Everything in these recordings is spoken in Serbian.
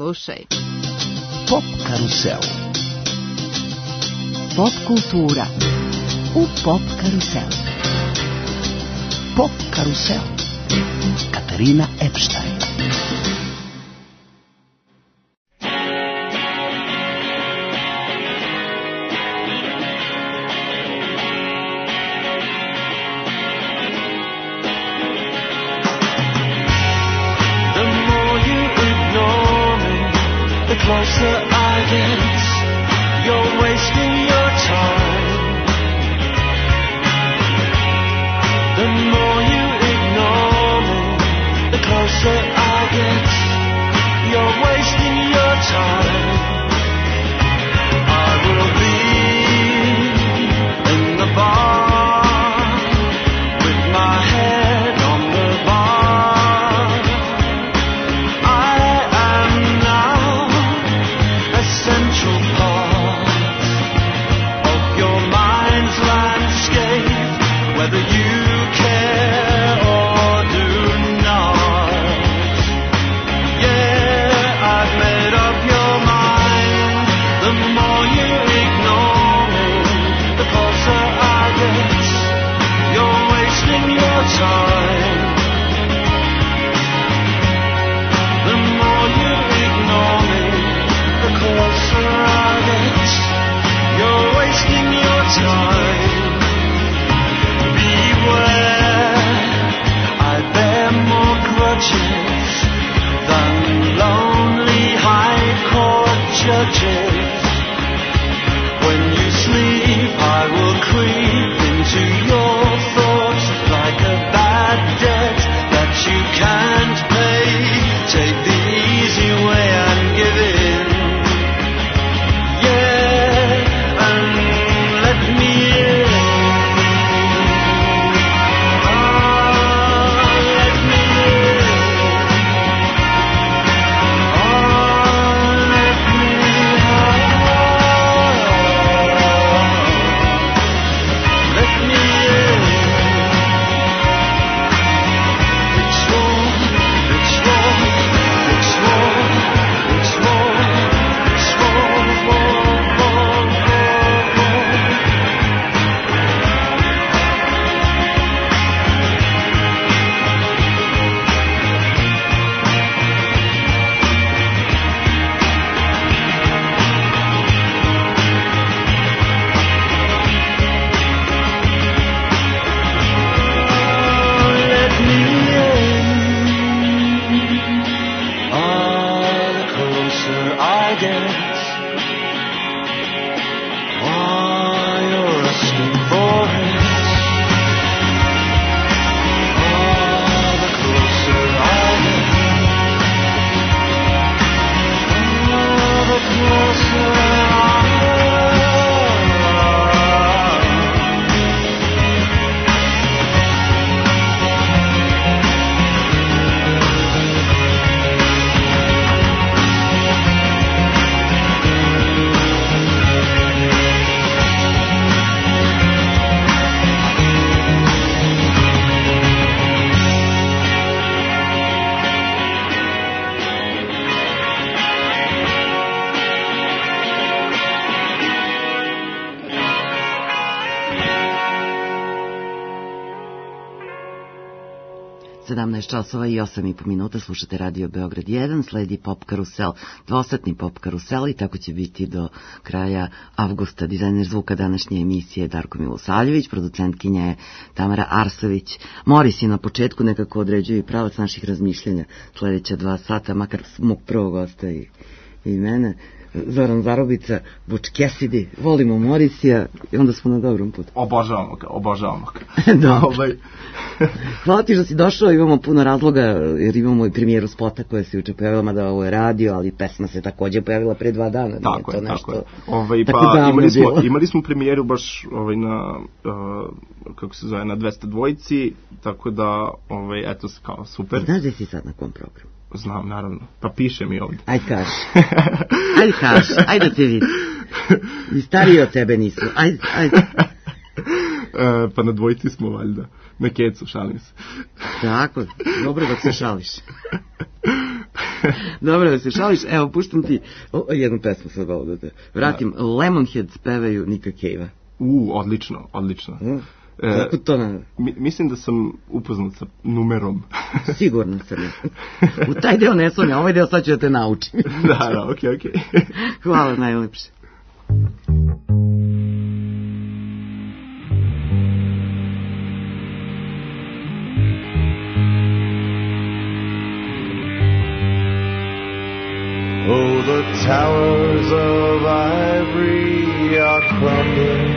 Slušaj. Pop karusel. Pop kultura u Pop karusel. Pop karusel. Katarina Epstein. Closer I get, you're wasting your time. The more you ignore me, the closer I get, you're wasting your time. I will be in the bar with my head on the bar. I am now central part of your mind's landscape, whether you care or do not. Yeah, I've made up your mind. The more you ignore me, the closer I get. You're wasting your time. The more you ignore me, the closer I get, you're wasting your time. Beware, I bear more grudges than lonely high court judges. When you sleep, I will creep into your thoughts like a bad debt that you can't pay. Take the easy way and give in. Časova i 8,5 minuta, slušate Radio Beograd 1, sledi Pop karusel, dvosatni Pop karusel i tako će biti do kraja avgusta. Dizajner zvuka današnje emisije je Darko Milosavljević, producentkinja je Tamara Arsović. Moris je na početku nekako određuje pravac naših razmišljenja sledeća 2 sata, makar mog prvog gosta i mene. Zoran Zarobica, Butch Cassidy, volimo Morisija i onda smo na dobrom putu. Obožavamo ga. Hvala ti što si došao, imamo puno razloga jer imamo i premijeru spota koja se juče pojavila, mada ovo je radio, ali pesma se takođe pojavila pre 2 dana. Tako je. Imali smo premijeru baš na, kako se zove, na 202, tako da, eto, kao super. Znaš gde si sad na kom programu? Znam, naravno. Pa piše mi ovdje. Ajde kaži. Ajde da te vidi. I stariji od tebe nisu. Ajde. Pa na dvojici smo valjda. Na kecu, šalim se. Tako, dobro dok se šališ. Dobro, da se šališ, evo, puštam ti jednu pesmu sad malo da te vratim. Lemonheads pevaju Nika Cave-a. Odlično. Kako to na... Mislim da sam upoznat sa numerom. Sigurno sam. U taj deo ne sumnjam, ovaj deo sad ću da te naučim. Da, okej. Hvala, najlepše. Oh, the towers of ivory are crumbling,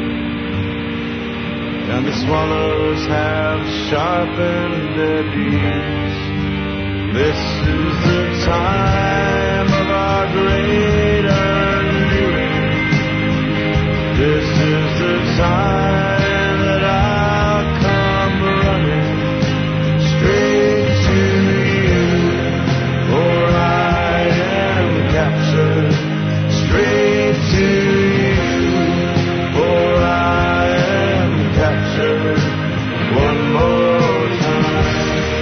and the swallows have sharpened their beaks. This is the time of our great undoing. This is the time that I'll come running straight to you, for I am captured. Straight to you, for I am captured. One more time.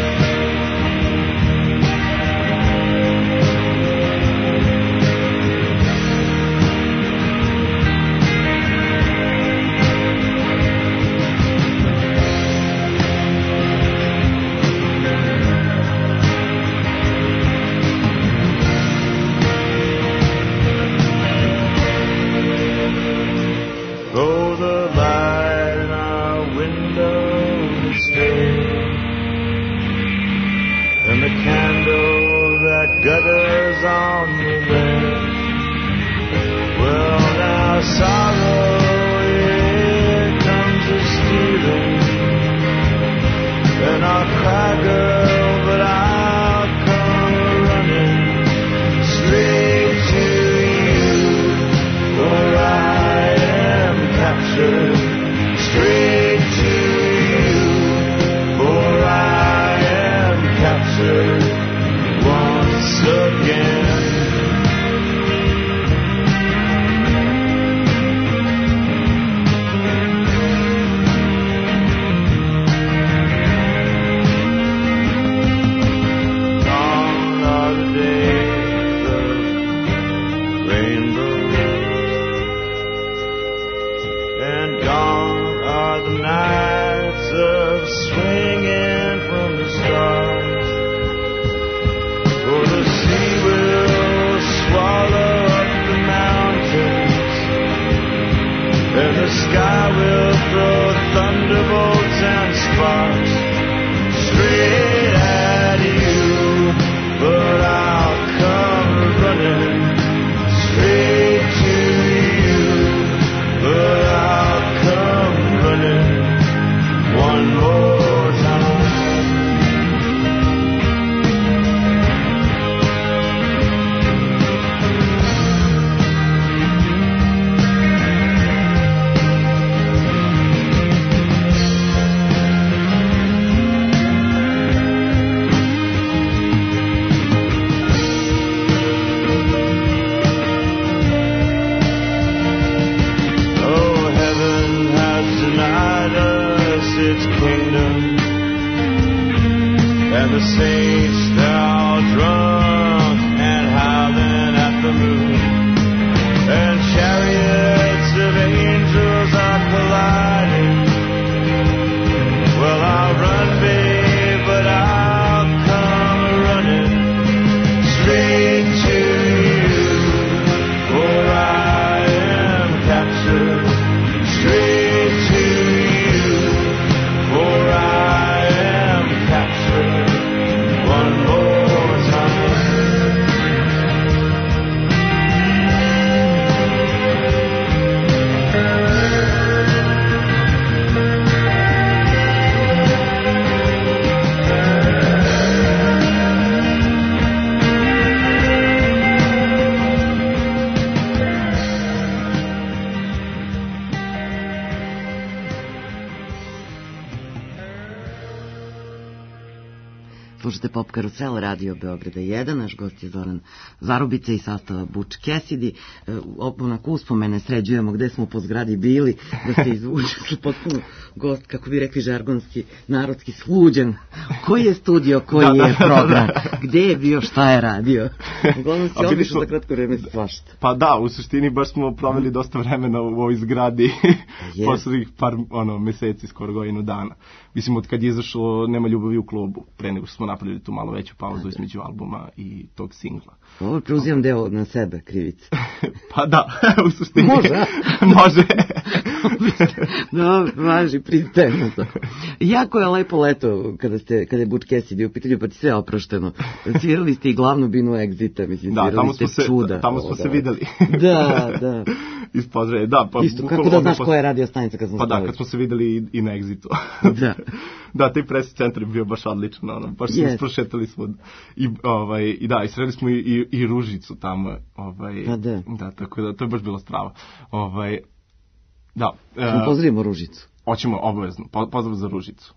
Though the light in our windows fade, and the candle that gutters on the bed, well, now sorrow, it comes a-stealing, and I'll cry, girl, but I'll come running straight to you, for I am captured. Straight to you, for I am captured once again. Gone are the days of rainbows, and gone are the nights of swinging from the stars. For the sea will swallow up the mountains, and the sky will throw thunderbolts and sparks straight at you. But I'll come running straight to you. But I'll come running one more time. Oh, heaven has denied us its kingdom, and the saints they're all drunk and howling at the moon, and chariots of angels are colliding. Well, I'll run, babe, but I'll come running straight to you, for I am captured. Straight to you, for I am captured one more time. Slušate Pop Karusel, Radio Beograda 1, naš gost je Zoran Zarubica iz sastava Butch Cassidy. Onako uspomene sređujemo gde smo po zgradi bili, da se izvuče potpuno gost, kako bi rekli žargonski, narodski, sluđen. Koji je studio, koji je program, gde je bio, šta je radio. Uglavnom si obišao za kratko vreme svašta. Pa da, u suštini baš smo proveli dosta vremena u ovoj zgradi, poslednjih par meseci, skoro godinu dana. Mislim, od kad je izašlo Nema ljubavi u klubu, pre nego što smo napravili tu malo veću pauzu između albuma i tog singla. Ovo preuzimam deo na sebe, krivice. Pa da, u suštini. Može. Može. No, važi, pristajem to. Jako je lepo leto kada je Butch Cassidy u pitanju, pa ti sve oprošteno. Svirali ste i glavnu binu Exita, mislim, svirali ste čuda. Tamo smo se videli. Da. Iz Požarevca, da. Pa, isto, kako da znaš koja je radio stanica kad smo stavili. Pa da, kad smo se videli i na Exitu. Da. Da, taj press centar je bio baš odličan, baš smo prošetali smo i da, i sreli smo i Ružicu tamo, da, tako da, to je baš bilo strava. Da. Pozdravimo Ružicu. Hoćemo obavezno, pozdrav za Ružicu.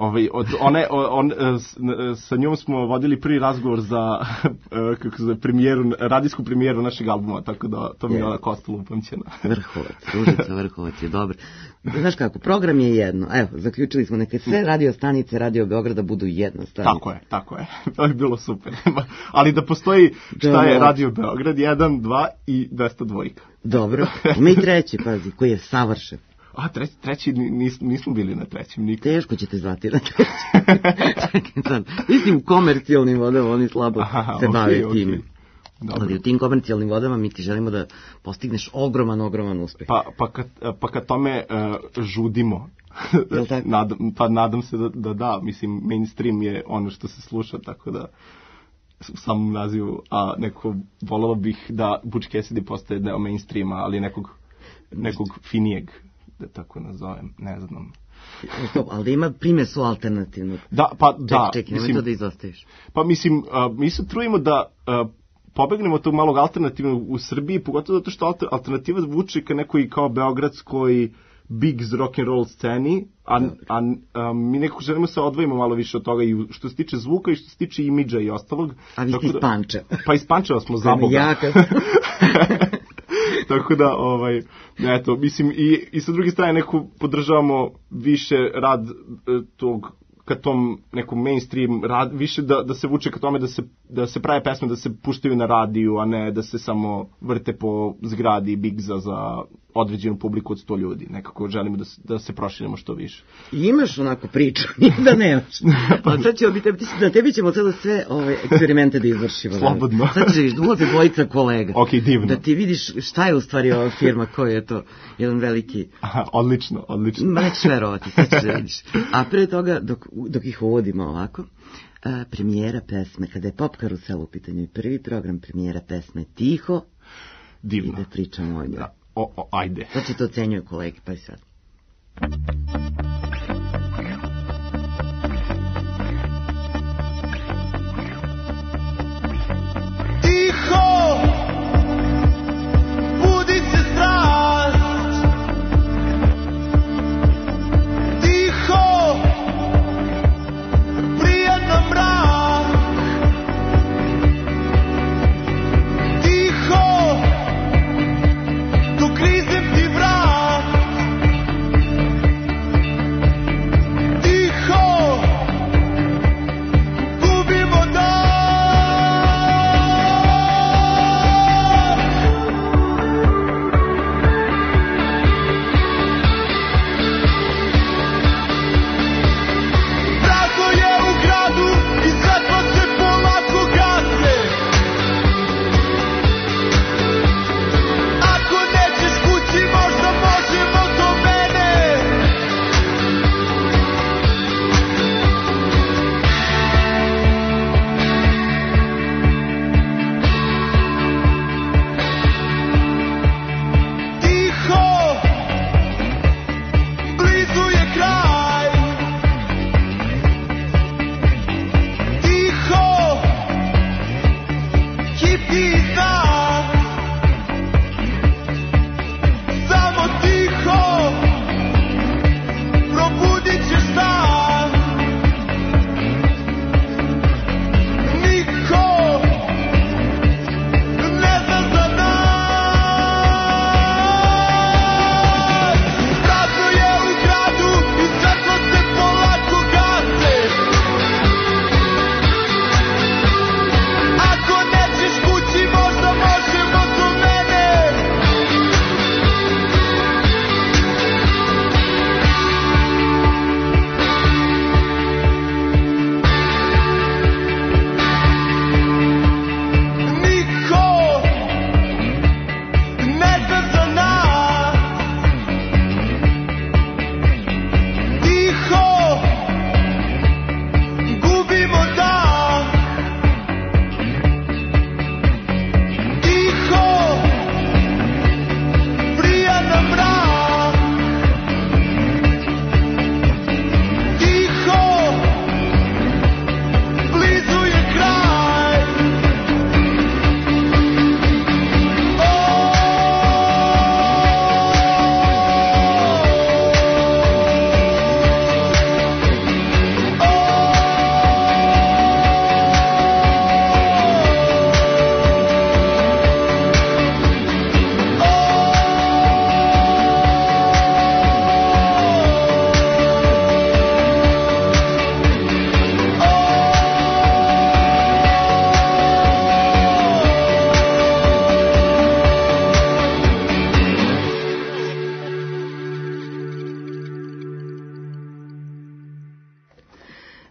Sa njom smo vodili prvi razgovor za radijsku premijeru našeg albuma, tako da to mi je onako ostalo upamćeno. Ružica Vrhovac je dobro. Znaš kako, program je jedno. Evo, zaključili smo neke sve radio stanice Radio Beograda budu jedna stanica. Tako je. To je bilo super. Ali da postoji šta je Radio Beograd, 1, 2 i 202. Dobro. Mi treći, pazi, koji je savršen. A, treći, nismo bili na trećem nikad. Teško ćete zvati na trećem. Čekaj sad. Mislim, komercijalnim vodama oni slabo se bave time. Ali u tim komercijalnim vodama mi ti želimo da postigneš ogroman uspeh. Pa kad tome žudimo, nadam se da, mislim, mainstream je ono što se sluša, tako da u samom nazivu, a neko volelo bih da Butch Cassidy postaje deo mainstreama, ali nekog finijeg, da tako nazovem, ne znam. Ali da ima primesu alternativnog. Da. Čekaj, nemoj to da izostaviš. Pa mislim, mi se trudimo da pobegnemo tog malog alternativnog u Srbiji, pogotovo zato što alternativa zvuči ka nekoj kao beogradskoj big rock and roll sceni, a mi nekako želimo se odvojimo malo više od toga i što se tiče zvuka i što se tiče imidža i ostalog. A vi ste iz Pančeva. Pa iz Pančeva smo, za Boga. Tako da, eto, mislim, i sa druge strane neko podržavamo više rad tog, ka tom nekom mainstream, više da se vuče ka tome da se prave pesme, da se puštaju na radiju, a ne da se samo vrte po zgradi Bigza za određenu publiku od 100 ljudi. Nekako želimo da se proširimo što više. Imaš onako priču, da nemaš. Pa sad ćemo na tebi ćemo sada sve eksperimente da izvršimo. Slobodno. Sad ćeš da ulaze dvojica kolega. Ok, divno. Da ti vidiš šta je u stvari ova firma, koja je to jedan veliki... Aha, odlično. Ma nećeš verovati, sad ćeš da vidiš. A pre toga, dok ih uvodimo ovako, premijera pesme, kada je Pop Karusel u pitanju i prvi program premijera pesme Tiho, divno. I da pričamo o njoj. Ajde. Sad će to ocenjuju kolegi, pa i sad. Tiho, budi se strast. Tiho, prijatno mrak. Tiho, tu krizem ti vrat.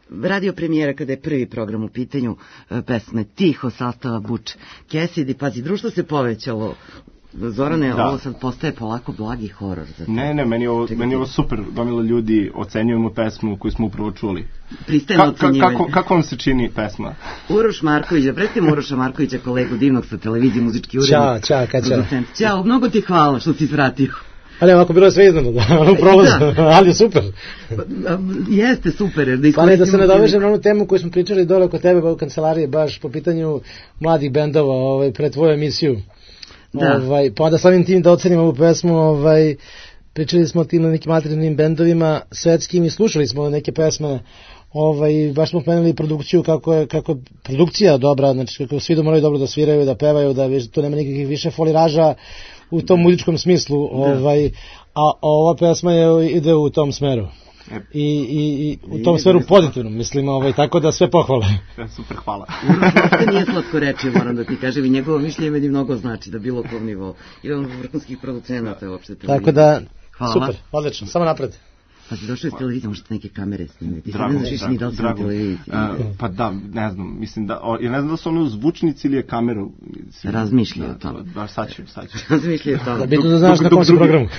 radio premijera kada je prvi program u pitanju, pesme Tiho sastava Butch Cassidy, pazi, društvo se povećalo. Zorane, ovo sad postaje polako blagi horor. Ne, meni je ovo super. Gomila ljudi, ocenjujemo pesmu koju smo upravo čuli. Pristajno ocenjivanje. Kako vam se čini pesma? Uroš Marković, da predstavimo Uroša Markovića, kolegu divnog sa televizije, muzički urednik. Ćao, mnogo ti hvala što si svratio. Ali ovako bilo je sve iznenadno, u prolazu, ali je super. Jeste super. Pa ne, da se nadovežem na onu temu koju smo pričali dole kod tebe u kancelariji, baš po pitanju mladih bendova, pred tvoju emisiju. Pa onda samim tim da ocenimo ovu pesmu, pričali smo o tim nekim alternativnim bendovima svetskim i slušali smo neke pesme, baš smo pomenuli produkciju, kako je produkcija dobra, znači kako svi moraju dobro da sviraju, da pevaju, da tu nema nikakvih više foliraža u tom muzičkom smislu, a ova pesma ide u tom smeru. I u tom sferu pozitivno, mislim, tako da sve pohvale. Super, hvala. Uroš nije slatko reći, moram da ti kažem, i njegovo mišljenje meni mnogo znači, da bilo kom nivou. I on vrhunskih producenata uopšte. Tako da, super, odlično, samo napred. Pa si došao iz televizije, možete neke kamere snimiti. Ti sad ne znaš više ni da li si na televiziji. Pa da, ne znam, mislim da, ja ne znam da su ono zvučnici ili je kameru. Razmišljaju o tome. Baš sad ću. Razmišljaju o tome. Da bitno da znaš na kom si programu.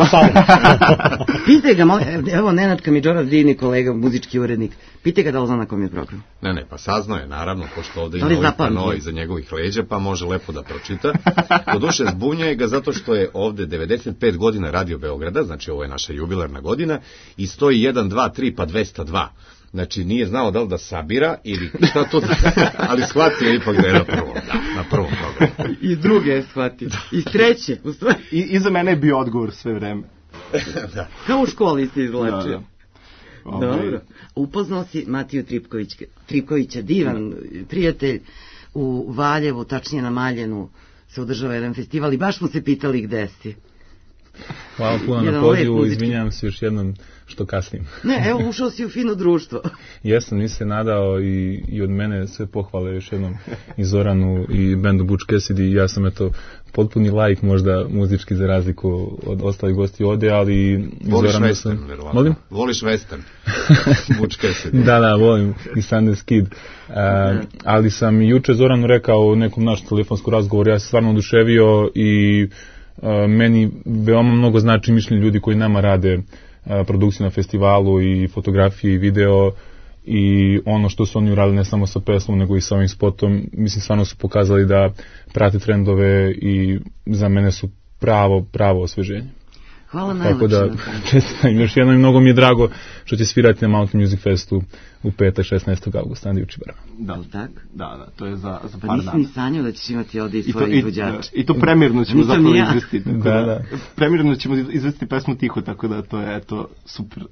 Pitaj ga, evo Nenad Kamidžorac, divni kolega, muzički urednik. Pitaj ga da li zna na kom je program. Ne, pa saznao je, naravno, pošto ovde ima ovaj pano iza njegovih leđa, pa može lepo da pročita. Doduše, zbunjuje ga zato što je ovde 95 godina Radio Beograda, znači ovo je naša jubilarna godina, i stoji 1, 2, 3, pa 202. Znači, nije znao da li da sabira ili šta to, ali shvatio je ipak da je na prvom programu. I druge je shvatio. I treće, u stvari. I za mene je bio odgovor sve vreme. Kao u školi se izvlačio. Dobro. Upoznao si Matiju Tripkovića, divan prijatelj, u Valjevu, tačnije na Maljenu, se održava jedan festival i baš smo se pitali gde si. Hvala puno na pozivu, izvinjavam se još jednom što kasnim. Ne, evo ušao si u fino društvo. Jesam, nisi se nadao i od mene sve pohvale još jednom i Zoranu i bendu Butch Cassidy. Ja sam potpuni laik možda muzički za razliku od ostalih gosti ovde, ali voliš western, verovatno. Molim? Voliš western. Butch Cassidy. Da, volim i Sundance Kid. Ali sam juče Zoranu rekao u nekom našem telefonskom razgovoru, ja sam stvarno oduševio i meni veoma mnogo znači mišljenje ljudi koji nama rade produkciju na festivalu i fotografije i video i ono što su oni uradili ne samo sa pesmom nego i sa ovim spotom, mislim stvarno su pokazali da prate trendove i za mene su pravo osveženje. Hvala najlepše. Tako da, čestitam još jedno i mnogo mi je drago što će svirati na Mountain Music Festu u petak 16. augusta na Divčibarama. Da, to je za par dana. Pa nisam ni sanjao da ćeš imati ovde i svoje izvođače. I to premirno ćemo zapravo izvestiti. Da. Premirno ćemo izvestiti pesmu Tiho, tako da to je super.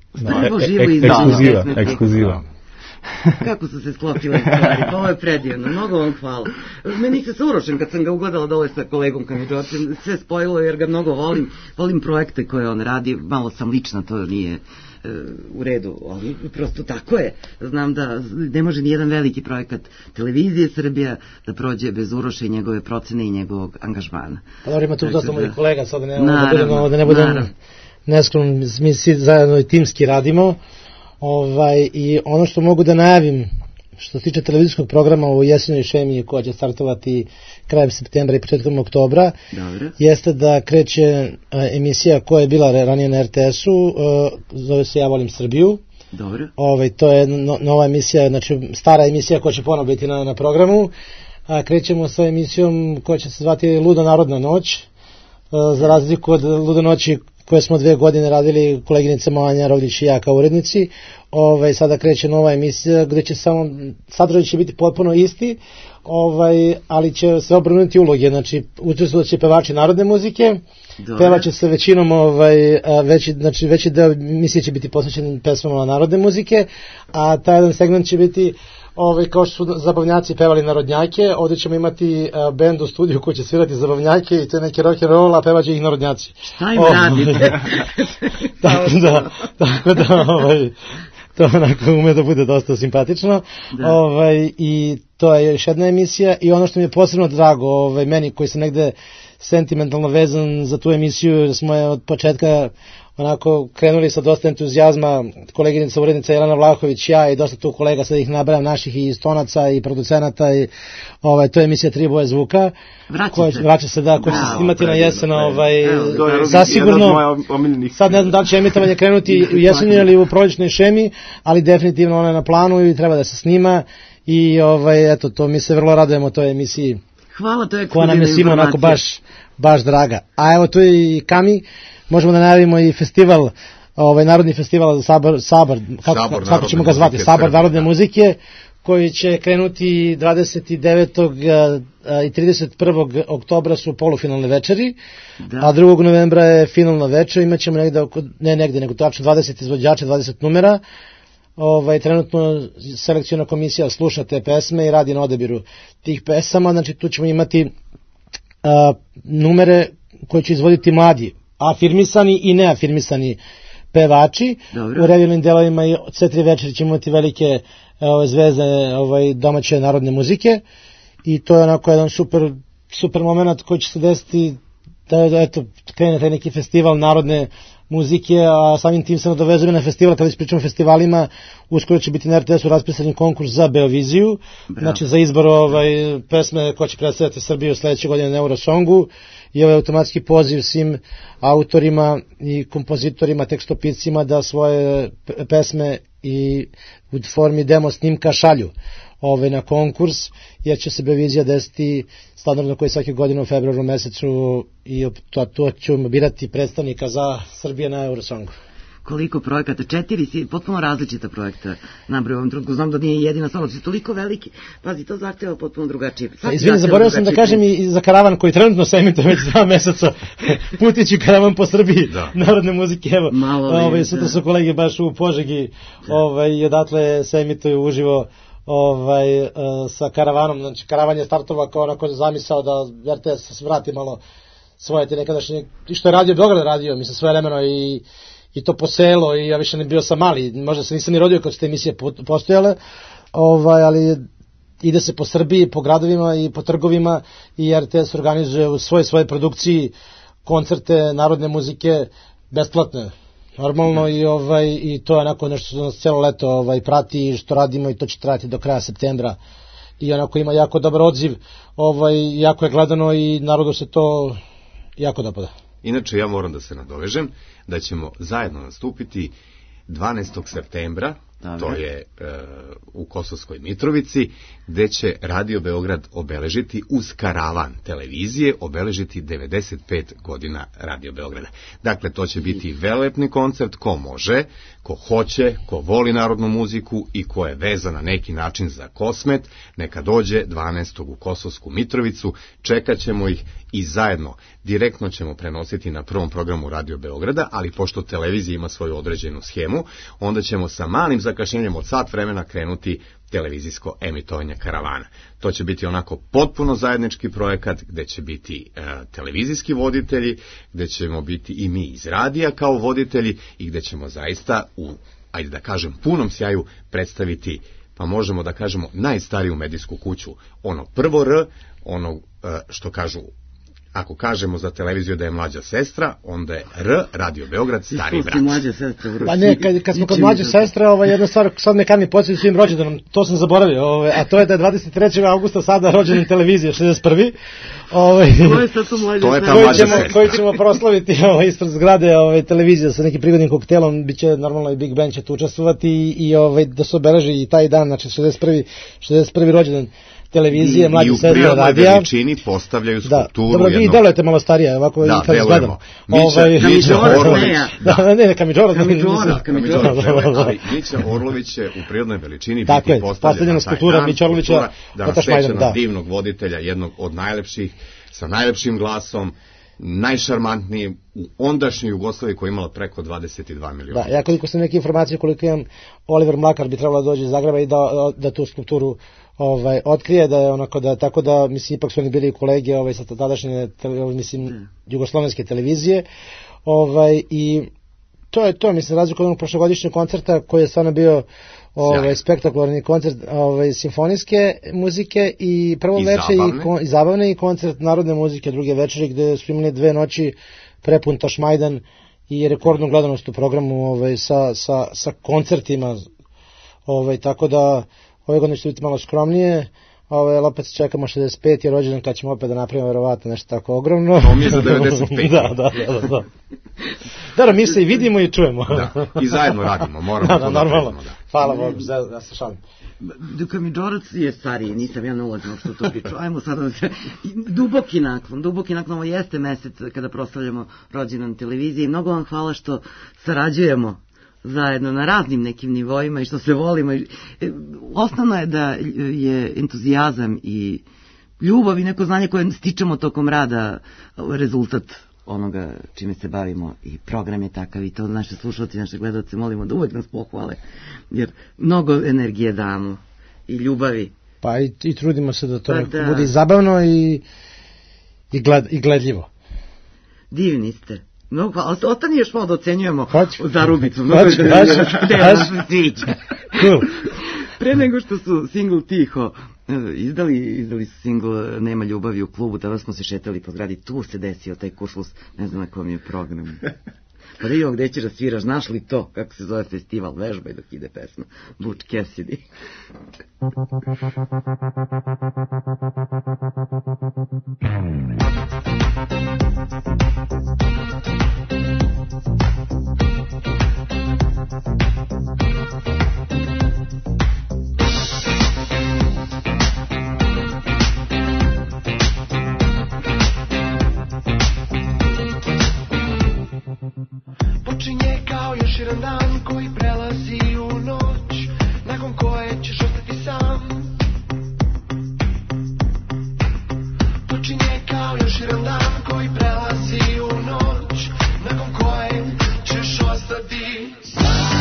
Ekskluziva. Kako su se sklopile stvari, pa ovo je predivno, mnogo vam hvala. Meni se sa Urošem, kad sam ga ugledala dole sa kolegom Kamidžorcem, sve spojilo jer ga mnogo volim projekte koje on radi, malo sam lična, to nije u redu, ali prosto tako je. Znam da ne može ni jedan veliki projekat televizije Srbija da prođe bez Uroša i njegove procene i njegovog angažmana. Pa dobro, ima tu dosta mojih kolega, sad da ne budem neskrom, mi svi zajedno i timski radimo. I ono što mogu da najavim što se tiče televizijskog programa u jesenjoj šemi koja će startovati krajem septembra i početkom oktobra, jeste da kreće emisija koja je bila ranije na RTS-u, zove se Ja volim Srbiju. Dobro. To je nova emisija, znači stara emisija koja će ponovo biti na programu. Krećemo sa emisijom koja će se zvati Luda narodna noć, za razliku od Luda noći koje smo 2 godine radili koleginica Anja Roglić i ja kao urednici. Sada kreće nova emisija gde će samo sadržaj će biti potpuno isti, ali će se obrnuti uloge, znači učestvovaće pevači narodne muzike, pevaće se većinom veći deo emisije će biti posvećen pesmama narodne muzike, a taj jedan segment će biti kao što su zabavnjaci pevali narodnjake, ovdje ćemo imati bend u studiju koji će svirati zabavnjake i to je neki rock and roll, a pevaće ih narodnjaci. Šta im radite? Tako da to onako ume da bude dosta simpatično. I to je još jedna emisija i ono što mi je posebno drago, meni koji sam negde sentimentalno vezan za tu emisiju, jer smo je od početka onako krenuli sa dosta entuzijazma, koleginica urednica Jelena Vlahović, ja i dosta tu kolega, sad ih nabrajam, naših i stonaca i producenata, i to je emisija Tri boje zvuka. Vraća se, da, koja će se snimati na jesen, zasigurno, sad ne znam da li će emitovanje krenuti u jeseni ili u proljećnoj šemi, ali definitivno ona je na planu i treba da se snima, i eto, to mi se vrlo radujemo toj emisiji. Hvala, to je koja nam je svima onako baš draga. A evo tu je i Kami, možemo da najavimo i festival, narodni festival Sabor, kako ćemo ga zvati, Sabor narodne muzike, koji će krenuti 29. i 31. oktobra su polufinalne večeri, a 2. novembra je finalna večer, imaćemo nego tačno 20 izvođača, 20 numera. Trenutno selekciona komisija sluša te pesme i radi na odabiru tih pesama, znači tu ćemo imati numere koje će izvoditi mladi, afirmisani i neafirmisani pevači. Dobro. U revijalnim delovima i sve 3 večeri ćemo imati velike zvezde domaće narodne muzike, i to je onako jedan super moment koji će se desiti da krene taj neki festival narodne muzike, a samim tim se nadovezuje na festival. Kada već pričamo o festivalima, uskoro će biti na RTS-u raspisani konkurs za Beoviziju, znači za izbor pesme koja će predstavljati Srbiju sledeće godine na Eurosongu, i automatski poziv svim autorima i kompozitorima, tekstopiscima da svoje pesme i u formi demo snimka šalju na konkurs, jer će se Beovizija desiti standardno koji svake godine u februaru mesecu, i to ćemo birati predstavnika za Srbije na Eurosongu. Koliko projekata? 4 potpuno različita projekta nabroj u ovom trenutku. Znam da nije jedina stvarno, su toliko veliki. Pazi, to zahteva potpuno drugačije. Izvini, zaboravio sam da kažem i za karavan koji trenutno se emituje već 2 meseca. Putići karavan po Srbiji, narodne muzike. Evo, sutra su kolege baš u Požegi, i odatle se emituju uživo sa karavanom. Znači, karavan je startovao kao onako zamisao da RTS se vrati malo svoje te nekadašnje, što je Radio Beograd radio, mislim, svoje vremeno, i to po selo, i ja više ne bio sam mali, možda se nisam ni rodio kad su te emisije postojale, ali ide se po Srbiji, po gradovima i po trgovima, i RTS organizuje u svoje produkciji koncerte narodne muzike besplatne, normalno, i to je onako nešto što nas cijelo leto prati, što radimo, i to će trajati do kraja septembra, i onako ima jako dobar odziv, jako je gledano i narodu se to jako dopada. Inače, ja moram da se nadovežem da ćemo zajedno nastupiti 12. septembra, to je u Kosovskoj Mitrovici, gde će Radio Beograd obeležiti uz karavan televizije, obeležiti 95 godina Radio Beograda. Dakle, to će biti velelepni koncert, ko može, ko hoće, ko voli narodnu muziku i ko je vezan na neki način za Kosmet, neka dođe 12. u Kosovsku Mitrovicu, čekat ćemo ih i zajedno, direktno ćemo prenositi na prvom programu Radio Beograda, ali pošto televizija ima svoju određenu schemu, onda ćemo sa malim zakašnjenjem od sat vremena krenuti televizijsko emitovanje karavana. To će biti onako potpuno zajednički projekat, gde će biti televizijski voditelji, gde ćemo biti i mi iz radija kao voditelji, i gde ćemo zaista u, ajde da kažem, punom sjaju predstaviti, pa možemo da kažemo, najstariju medijsku kuću. Ono prvo R, ono što kažu, ako kažemo za televiziju da je mlađa sestra, onda je R, Radio Beograd, stari brat. Pa ne, kad smo kod mlađe sestre, jedna stvar, sad me Kami podsjeti svim rođendanom, to sam zaboravio, a to je da je 23. augusta sada rođendan televizije, 61. To je ta mlađa sestra. Koji ćemo proslaviti ispred zgrade televizije sa nekim prigodnim koktelom, bit će normalno i Big Band će tu učestvovati, i da se obeleži i taj dan, znači 61. rođendan televizije, mlađe sestre radija. I u prirodnoj veličini postavljaju skulpturu. Dobro, vi delujete malo starije, ovako i kad izgledamo. Mića Orlović. Ne, Kamidžorac. Ali Mića Orlović će u prirodnoj veličini biti postavljena skulptura Mića Orlovića, da nasveća na divnog voditelja, jednog od najlepših, sa najlepšim glasom, najšarmantniji u ondašnjoj Jugoslaviji koja je imala preko 22 miliona. Da, ja koliko sam neke informacije, koliko imam, Oliver Mlakar bi trebalo da dođe iz Zagreba i da tu skulpturu otkrije, da je onako da, tako da, mislim, ipak su oni bili kolege sa tadašnje, mislim, jugoslovenske televizije, i to je to, mislim, razliku od onog prošlogodišnjeg koncerta koji je stvarno bio spektakularni koncert simfonijske muzike i prvo večer i zabavne, i koncert narodne muzike druge večeri, gde su imali 2 noći prepun Tašmajdan i rekordnu gledanost u programu sa koncertima, tako da ove godine će biti malo skromnije, ali opet čekamo 65. je rođendan kad ćemo opet da napravimo verovatno nešto tako ogromno. To mi je za 95. Da. Da, mi se i vidimo i čujemo. Da, i zajedno radimo, moramo to normalno. Hvala Bogu, ja se šalim. Duka mi Džorac je stariji, nisam ja ne ulazim što to priču. Ajmo sada da se... Duboki naklon, ovo jeste mesec kada proslavljamo rođendan televizije i mnogo vam hvala što sarađujemo zajedno na raznim nekim nivoima i što se volimo. Osnovno je da je entuzijazam i ljubav i neko znanje koje stičemo tokom rada rezultat onoga čime se bavimo i program je takav i to naše slušalci, naše gledalce molimo da uvek nas pohvale jer mnogo energije damo i ljubavi. Pa i trudimo se da to bude zabavno i gledljivo. Divni ste. No, ostani još malo da ocenjujemo Zarubicu. Cool. Pre nego što su single Tiho izdali su single Nema ljubavi u klubu, tada smo se šetali po zgradi, tu se desio taj kuršlus, ne znam na kom je program. Pa da imamo gde ćeš da sviraš, znaš li to, kako se zove festival, vežbaj dok ide pesma, Butch Cassidy. Počinje kao još jedan dan koji prelazi u noć, nakon koje ćeš ostati sam. Počinje kao još jedan dan koji prelazi u noć, nakon koje ćeš ostati sam.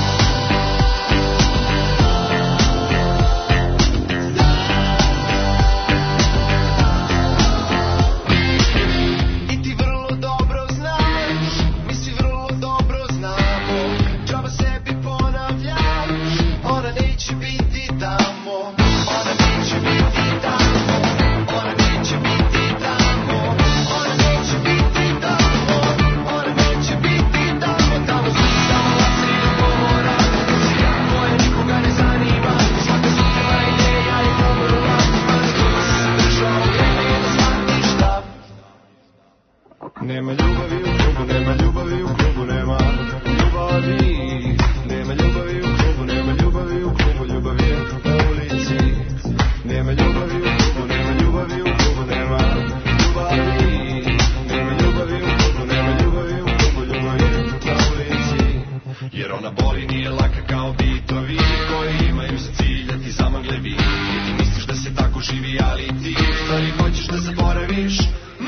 Nema ljubavi u klubu, nema ljubavi u klubu, nema ljubavi. Nema ljubavi u klubu, nema ljubavi u klubu, ljubav je na ulici. Nema ljubavi u klubu, nema ljubavi u klubu, nema ljubavi. Nema ljubavi u klubu, nema ljubavi u klubu, ljubav je na ulici. Jer ona boli, nije laka kao bitovi koji imaju za cilj da ti zamagle vid. I ti misliš da se tako živi, ali ti u stvari hoćeš da zaboraviš.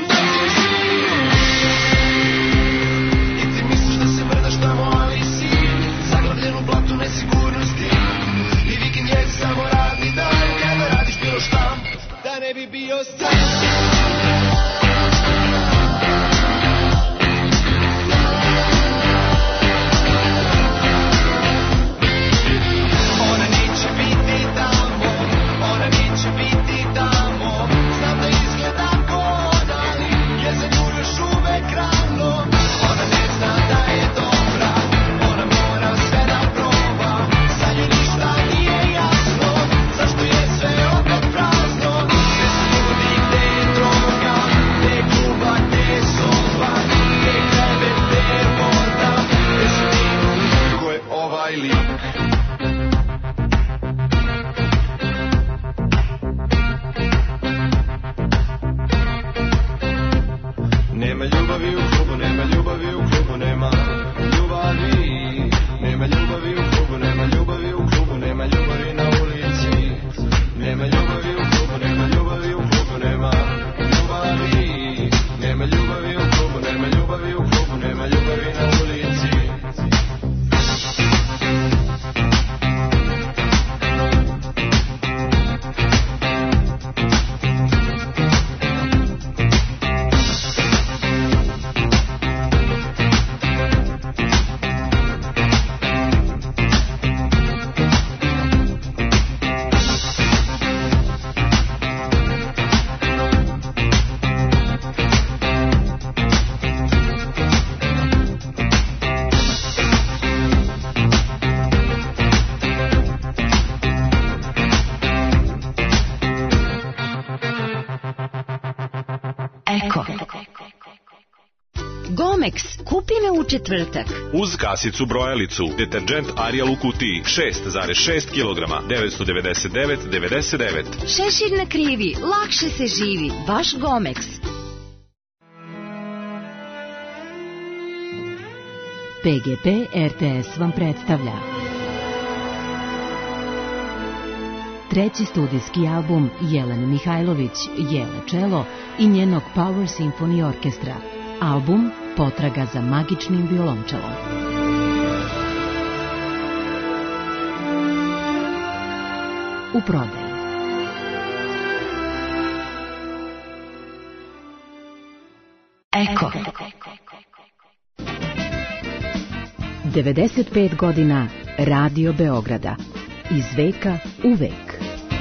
Tamo, ali si zaglavljen u blatu nesigurnosti. I vikend je samo radni dan, kada radiš bilo šta, da ne bi bio sam. Ona neće biti tamo, ona neće biti tamo. Znam da izgleda ko ona, ali je za nju još uvek rano. Ona ne zna da je to. Zašto je sve opet prazno? Gde su ljudi, gde Gomex, kupi me u četvrtak. Uz kasicu brojalicu, deterđent Ariel u kutiji 6,6 kg, 999,99. Šešir na krivi, lakše se živi, baš Gomex. PGP RTS vam predstavlja treći studijski album Jelene Mihajlović, Jele Čelo i njenog Power Symphony Orkestra. Album Potraga za magičnim violončelom. U prodaji. Eko. 95 godina Radio Beograda. Iz veka u vek.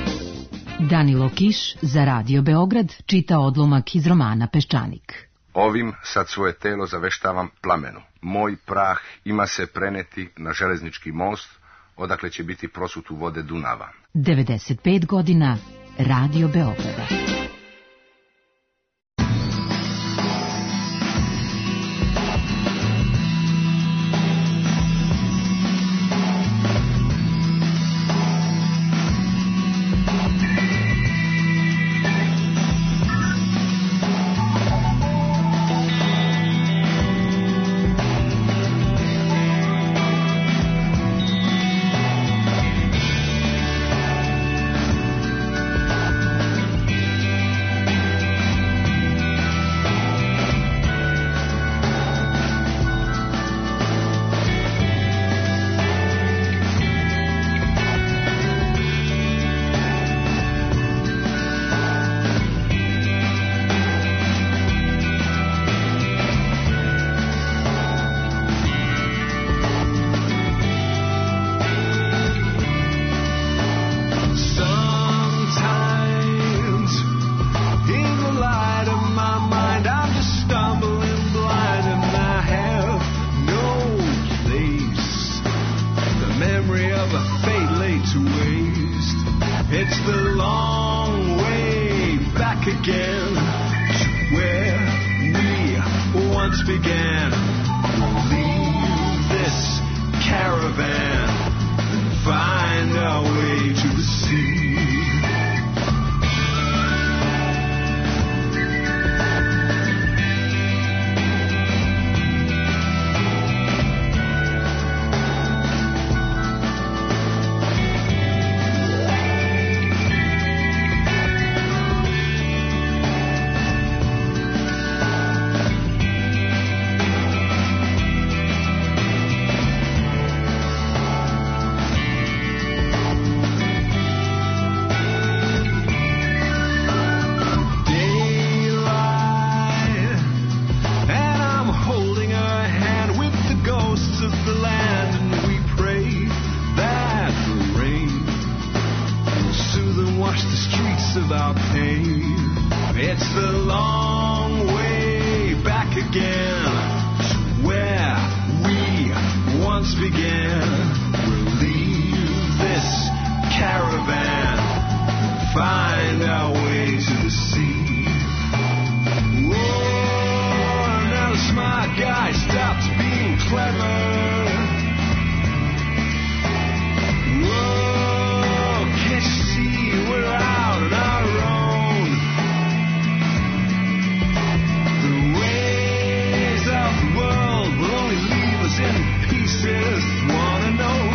Danilo Kiš za Radio Beograd čita odlomak iz romana Peščanik. Ovim sad svoje telo zaveštavam plamenu. Moj prah ima se preneti na železnički most, odakle će biti prosut u vode Dunava. 95 godina Radio Beograda. Pieces, wanna know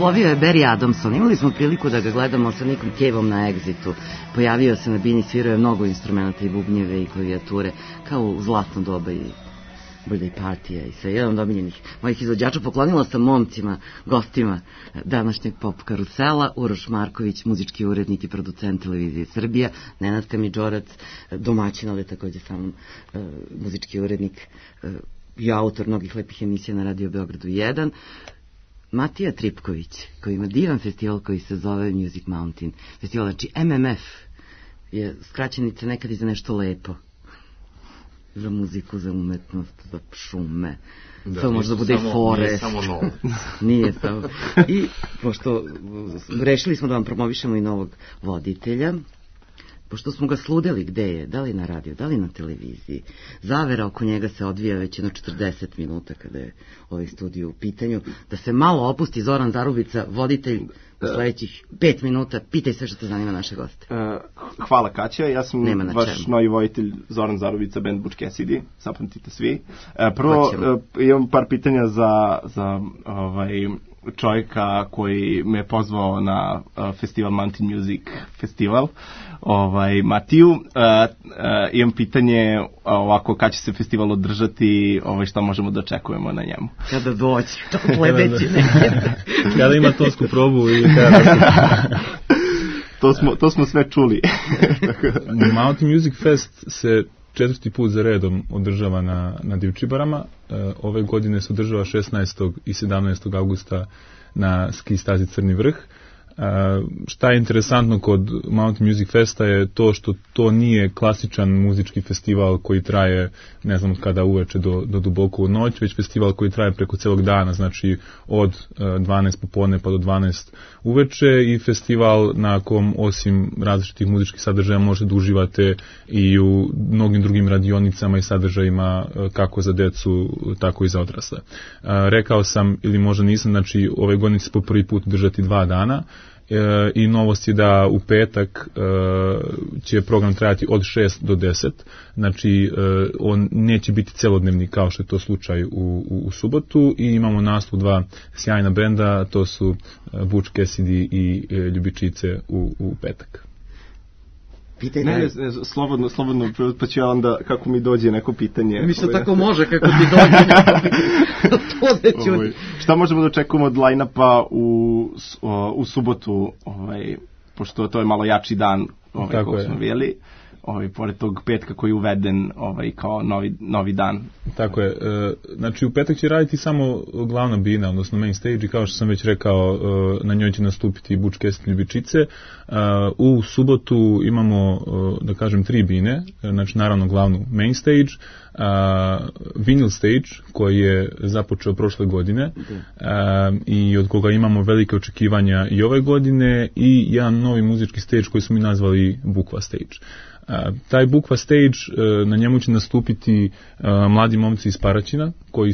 uslovio je Barry Adamson. Imali smo priliku da ga gledamo sa Nickom Caveom na Exitu. Pojavio se na bini, svirao je mnogo instrumenta i bubnjeve i klavijature, kao u zlatno doba i birthday partija i sve. Jedan od omiljenih mojih izvođača. Poklonila sam momcima, gostima današnjeg Pop karusela, Uroš Marković, muzički urednik i producent televizije Srbija, Nenad Kamidžorac, domaćin, ali takođe sam muzički urednik i autor mnogih lepih emisija na Radio Beogradu 1, Matija Tripković, koji ima divan festival koji se zove Music Mountain. Festival, znači MMF je skraćenica nekad i za nešto lepo. Za muziku, za umetnost, za šume. Da, to možda bude i forest. Nije samo novo. Nije samo. I pošto rešili smo da vam promovišemo i novog voditelja, pošto smo ga sludeli, gde je, da li na radio, da li na televiziji. Zavera oko njega se odvija već jedno 40 minuta kada je ovaj studiju u pitanju. Da se malo opusti Zoran Zarubica, voditelj u sledećih 5 minuta. Pitaj sve što te zanima naše goste. Hvala Kaća, ja sam vaš novi voditelj Zoran Zarubica, band Butch Cassidy, zapamtite svi. Prvo, imam par pitanja za čovjeka koji me je pozvao na festival Mountain Music Festival, Matiju. Imam pitanje ovako, kad će se festival održati, šta možemo da očekujemo na njemu? Kada doći, sledeći nekada. Kada ima tonsku probu i kada... To smo sve čuli. Mountain Music Fest se 4. put za redom održava na Divčibarama. Ove godine se održava 16. i 17. augusta na ski stazi Crni vrh. Šta je interesantno kod Mountain Music Festa je to što to nije klasičan muzički festival koji traje ne znam kada uveče do duboko u noć, već festival koji traje preko celog dana, znači od 12 popodne pa do 12 uveče, i festival na kom osim različitih muzičkih sadržaja možete da uživate i u mnogim drugim radionicama i sadržajima kako za decu, tako i za odrasle. Rekao sam, ili možda nisam, znači ove godine će se po prvi put držati 2 dana. I novost je da u petak će program trajati od 6 do 10, znači on neće biti celodnevni kao što je to slučaj u subotu, i imamo nastup 2 sjajna benda, to su Butch Cassidy i Ljubičice u petak. Ne, slobodno, pa ću ja onda, kako mi dođe neko pitanje. Mislim, tako može, kako ti dođe neko pitanje. Šta možemo da očekujemo od line-upa u subotu, pošto to je malo jači dan, kako smo vidjeli, pored tog petka koji je uveden kao novi dan. Tako je. Znači, u petak će raditi samo glavna bina, odnosno main stage, i kao što sam već rekao, na njoj će nastupiti Butch Cassidy Ljubičice. U subotu imamo, da kažem, 3 bine, znači naravno glavnu main stage, vinyl stage koji je započeo prošle godine i od koga imamo velike očekivanja i ove godine, i jedan novi muzički stage koji smo mi nazvali Bukva stage. Taj Bukva stage, na njemu će nastupiti mladi momci iz Paraćina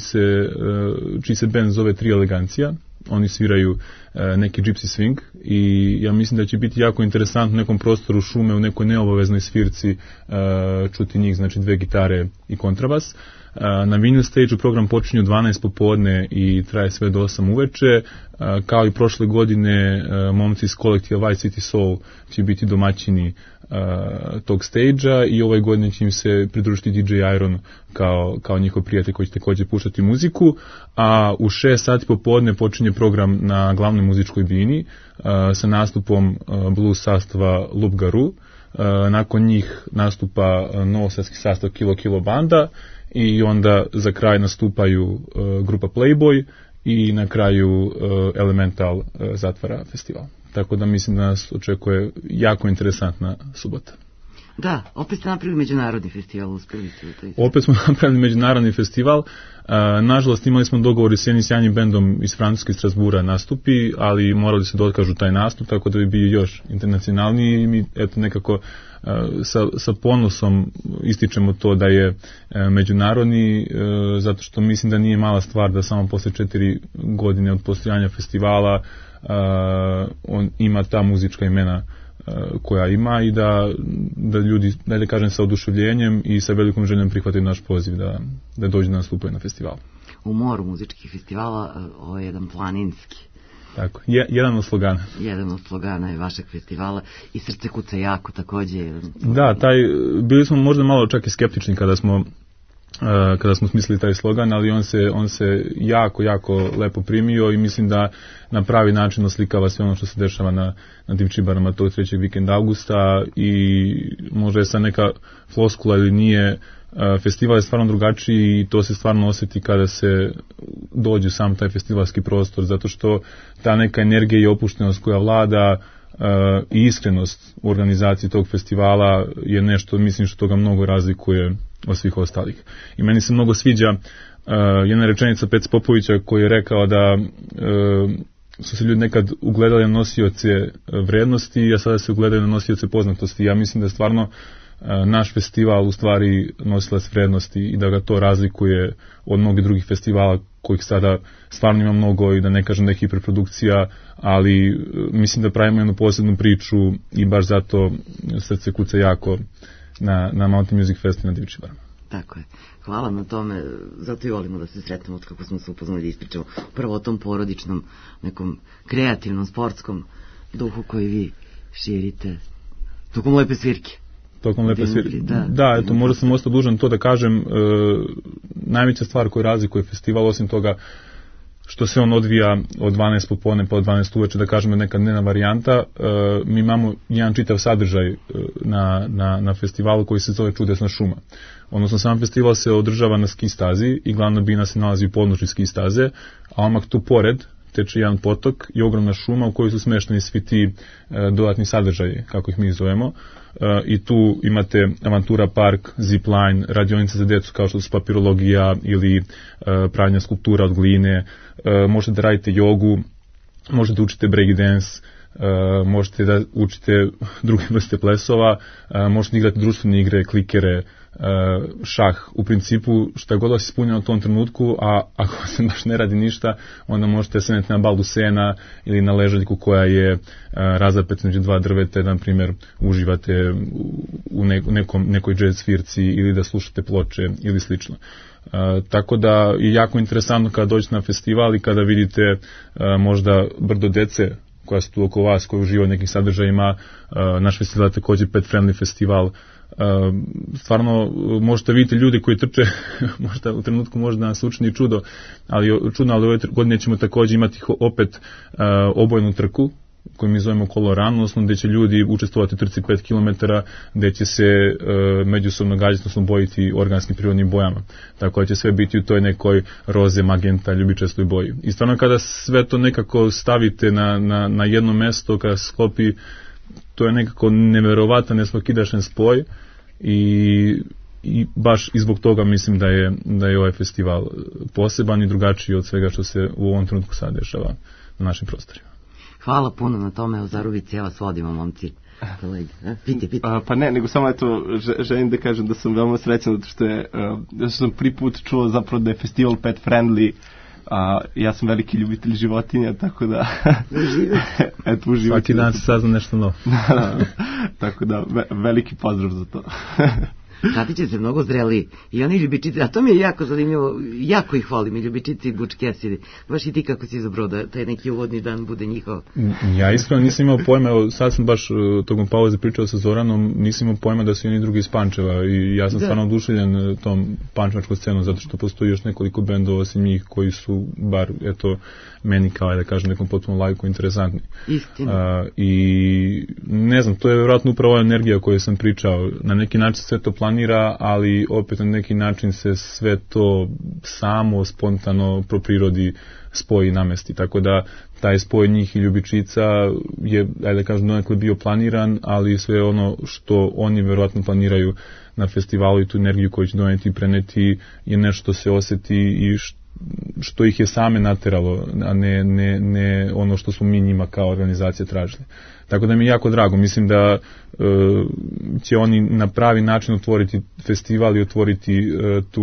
čiji se band zove Tri elegancija. Oni sviraju neki gypsy swing i ja mislim da će biti jako interesantno u nekom prostoru šume, u nekoj neobaveznoj svirci čuti njih, znači 2 gitare i kontrabas. Na vinyl stage program počinje u 12 popodne i traje sve do 8 uveče. Kao i prošle godine, momci iz kolektiva White City Soul će biti domaćini tog stage-a, i ove godine će im se pridružiti DJ Iron kao njihov prijatelj koji će također puštati muziku, a u 6 sati popodne počinje program na glavnoj muzičkoj bini sa nastupom blues sastava Lup Garu. Nakon njih nastupa novosadski sastav Kilo banda, i onda za kraj nastupaju grupa Playboy, i na kraju Elemental zatvara festival. Tako da mislim da nas očekuje jako interesantna subota. Da, opet ste napravili međunarodni festival, uspjeli ste. Opet smo napravili međunarodni festival. Nažalost, imali smo dogovor s jednim sjajnim bendom iz Francuske, iz Strasbura nastupi, ali morali se da otkažu taj nastup, tako da bi bio još internacionalniji, i mi eto nekako sa ponosom ističemo to da je međunarodni, zato što mislim da nije mala stvar da samo posle 4 godine od postojanja festivala on ima ta muzička imena koja ima, i da ljudi, da kažem, sa oduševljenjem i sa velikom željom prihvataju naš poziv da dođu da nastupaju na festival. U moru muzičkih festivala, ovo je jedan planinski Tako, jedan od slogana. Jedan od slogana je vašeg festivala i Srce kuca jako takođe. Da, bili smo možda malo čak i skeptični kada smo smislili taj slogan, ali on se jako, jako lepo primio i mislim da na pravi način oslikava sve ono što se dešava na Divčibarama tog 3. vikenda avgusta i možda je sad neka floskula ili nije, festival je stvarno drugačiji i to se stvarno osjeti kada se dođe u sam taj festivalski prostor, zato što ta neka energija i opuštenost koja vlada i iskrenost u organizaciji tog festivala je nešto, mislim, što ga mnogo razlikuje od svih ostalih. I meni se mnogo sviđa jedna rečenica Pece Popovića koji je rekao da su se ljudi nekad ugledali na nosioce vrednosti, a sada se ugledaju na nosioce poznatosti. Ja mislim da je stvarno naš festival u stvari nosilac vrednosti i da ga to razlikuje od mnogih drugih festivala kojih sada stvarno ima mnogo i da ne kažem da je hiperprodukcija, ali mislim da pravimo jednu posebnu priču i baš zato Srce kuca jako na Mountain Music Fest na Divčibarama. Tako je. Hvala na tome, zato i volimo da se sretnemo od kako smo se upoznali da ispričamo prvo o tom porodičnom, nekom kreativnom, sportskom duhu koji vi širite tokom lepe svirke. Tokom lepe svirke. Da, eto, možda sam ostao dužan to da kažem, najveća stvar koja razlikuje festival, osim toga što se on odvija od 12 popodne pa od 12 uveče, da kažemo neka dnevna varijanta, mi imamo jedan čitav sadržaj na festivalu koji se zove Čudesna šuma. Odnosno, sam festival se održava na ski stazi i glavna bina se nalazi u podnožju ski staze, a omak tu pored teče jedan potok i ogromna šuma u kojoj su smešteni svi ti dodatni sadržaji, kako ih mi zovemo. I tu imate avantura park, zipline, radionica za decu kao što su papirologija ili pravljena skulptura od gline, možete da radite jogu, možete da učite breakdance, možete da učite druge vrste plesova, možete da igrate društvene igre, klikere, šah. U principu šta god vas ispunja u tom trenutku, a ako se baš ne radi ništa, onda možete sedeti na baldu sena ili na ležaljku koja je razapet među dva drveta, na primjer uživate u nekoj jazz svirci ili da slušate ploče ili slično. Tako da je jako interesantno kada dođete na festival i kada vidite možda brdo dece koja su tu oko vas, koja uživa u nekim sadržajima. Naš festival je također pet friendly festival. Stvarno možete vidjeti ljudi koji trče, možda u trenutku možda nas učini čudo, ali ove godine ćemo također imati opet obojenu trku koju mi zovemo Koloran, odnosno gdje će ljudi učestvovati u trci 5 km, gdje će se međusobno gađati, odnosno bojiti organskim prirodnim bojama. Tako da će sve biti u toj nekoj roze, magenta, ljubičastoj boji. I stvarno kada sve to nekako stavite na jedno mesto, kada se sklopi, to je nekako neverovatan, nesvakidašnji spoj i baš i zbog toga mislim da je ovaj festival poseban i drugačiji od svega što se u ovom trenutku sad dešava na našim prostorima. Hvala puno na tome, o Zarubici, ja vas vodimo, momci. Piti. Pa ne, nego samo želim da kažem da sam veoma srećan zato što sam prvi put čuo zapravo da je festival pet friendly. Ja sam veliki ljubitelj životinja, tako da eto, uživati. Svaki dan se sazna nešto novo. Tako da veliki pozdrav za to. Katiće se mnogo zreli i oni ljubičici, a to mi je jako zanimljivo, jako ih volim, i ljubičici i bučkesi, baš i ti kako si izabrao da taj neki uvodni dan bude njihov. Ja iskreno nisam imao pojma, evo sad sam baš tokom pauze pričao sa Zoranom, nisam imao pojma da su i oni drugi iz Pančeva i ja sam stvarno oduševljen tom pančevačkom scenom, zato što postoji još nekoliko bendova osim njih koji su bar, eto, meni kao da kažem nekom potpuno lajku interesantni. Istina. I ne znam, to je vjerojatno upravo energija koju sam pričao, na neki način sve to planira, ali opet na neki način se sve to samo, spontano, po prirodi spoji i namesti, tako da taj spoj njih i ljubičica je, da kažem, donekle bio planiran, ali sve ono što oni vjerojatno planiraju na festivalu i tu energiju koju će doneti i preneti je nešto se osjeti i što ih je same nateralo, a ne ono što smo mi njima kao organizacija tražili. Tako da mi je jako drago, mislim da će oni na pravi način otvoriti festival i otvoriti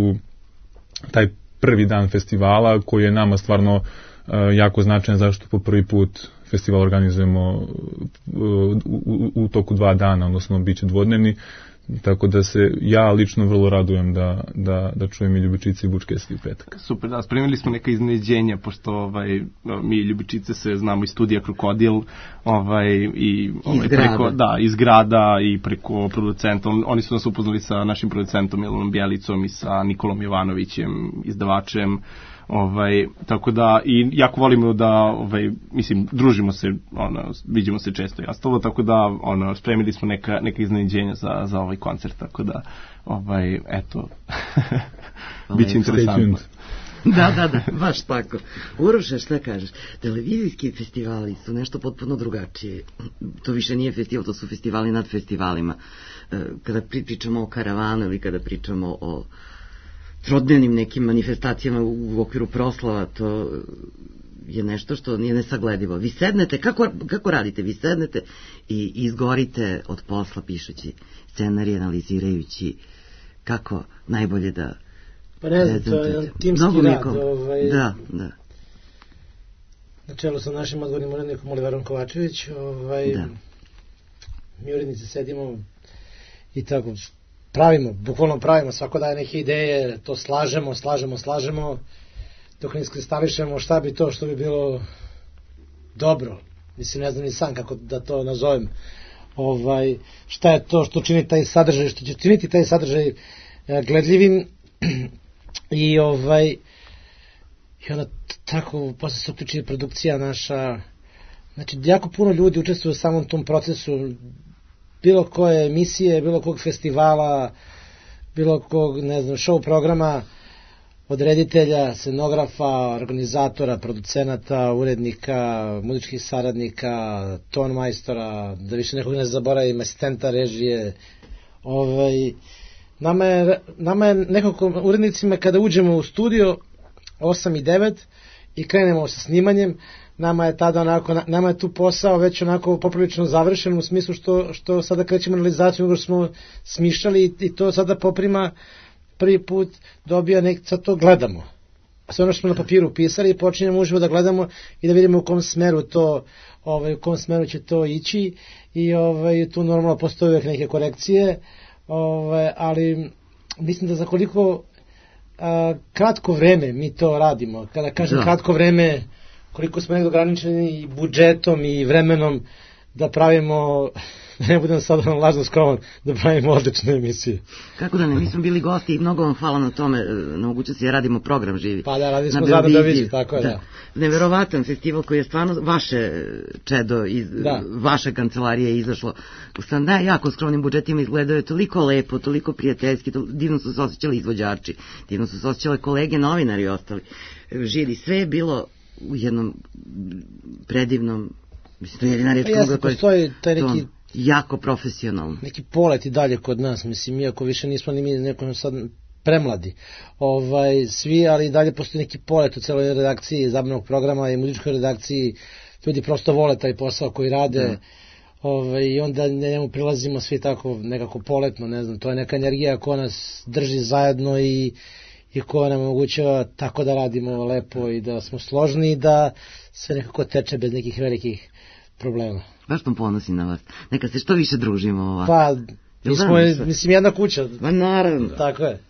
taj prvi dan festivala koji je nama stvarno jako značajan, zašto po prvi put festival organizujemo u toku 2 dana, odnosno bit će dvodnevni. Tako da se ja lično vrlo radujem da čujem i Ljubičice i Bučkevski u petak. Super, da, spremili smo neka iznenađenja, pošto mi Ljubičice se znamo iz studija Krokodil, i preko, iz grada i preko producenta. Oni su nas upoznali sa našim producentom Milanom Bjelicom i sa Nikolom Jovanovićem, izdavačem. Tako da, i jako volimo da, mislim, družimo se, vidimo se često i ostalo, tako da, spremili smo neka iznenađenja za ovaj koncert, tako da, eto, bit će interesantno. Da, baš tako. Uroše, šta kažeš? Televizijski festivali su nešto potpuno drugačije. To više nije festival, to su festivali nad festivalima. Kada pričamo o karavanu ili kada pričamo o trodnevnim nekim manifestacijama u okviru proslava, to je nešto što nije nesagledivo. Vi sednete, kako radite? Vi sednete i izgorite od posla pišući scenarij, analizirajući kako najbolje da pa ne znam, to je jedan timski rad. Da. Na čelu sa našim odgovornim urednikom Oliverom Kovačević, mi urednici sedimo i tako bukvalno pravimo, svako daje neke ideje, to slažemo, dok ne iskristališemo šta bi to što bi bilo dobro. Mislim, ne znam ni sam kako da to nazovem. Šta je to što čini taj sadržaj, što će činiti taj sadržaj gledljivim i onda tako posle se uključi produkcija naša. Znači, jako puno ljudi učestvuju u samom tom procesu, bilo koje emisije, bilo kog festivala, bilo kog, ne znam, show programa, od reditelja, scenografa, organizatora, producenata, urednika, muzičkih saradnika, ton majstora, da više nekog ne zaboravim, asistenta režije. Nama je nekako urednicima kada uđemo u studio 8 i 9 i krenemo sa snimanjem, nama je tada onako, nama je tu posao već onako poprilično završen u smislu što sada krećemo analizaciju nego što smo smišljali i to sada poprima prvi put dobija sad to gledamo. Sve ono što smo na papiru pisali i počinjemo uživo da gledamo i da vidimo u kom smeru to u kom smeru će to ići i tu normalno postoje uvijek neke korekcije, ali mislim da za koliko kratko vreme mi to radimo. Kada kažem kratko vreme, koliko smo nekdo ograničeni i budžetom i vremenom da pravimo, da ne budem sad lažno skroman, da pravimo odlične emisije. Kako da ne, mi smo bili gosti i mnogo vam hvala na tome, na mogućnosti da radimo program živi. Pa da, radili smo za Beoviziju, tako je, da. Neverovatan festival koji je stvarno vaše čedo iz vaše kancelarije izašlo. Da, jako skromnim budžetima izgledao je toliko lepo, toliko prijateljski, divno su se osjećali izvođači, divno su se osjećali kolege, novinari i ostali. Žiri, sve je bilo u jednom predivnom, mislim, to je jedina reč postoji taj neki jako profesionalno. Neki polet i dalje kod nas, mislim, iako više nismo ni mi nekom sad premladi, svi, ali i dalje postoji neki polet u celoj redakciji zabavnog programa i muzičkoj redakciji, ljudi prosto vole taj posao koji rade, i onda njemu prilazimo svi tako nekako poletno, ne znam, to je neka energija koja nas drži zajedno i koja nam omogućava tako da radimo lepo i da smo složni i da sve nekako teče bez nekih velikih problema. Baš sam ponosim na vas. Neka se što više družimo ovako. Pa, mi smo, mislim, jedna kuća. Pa naravno. Tako je.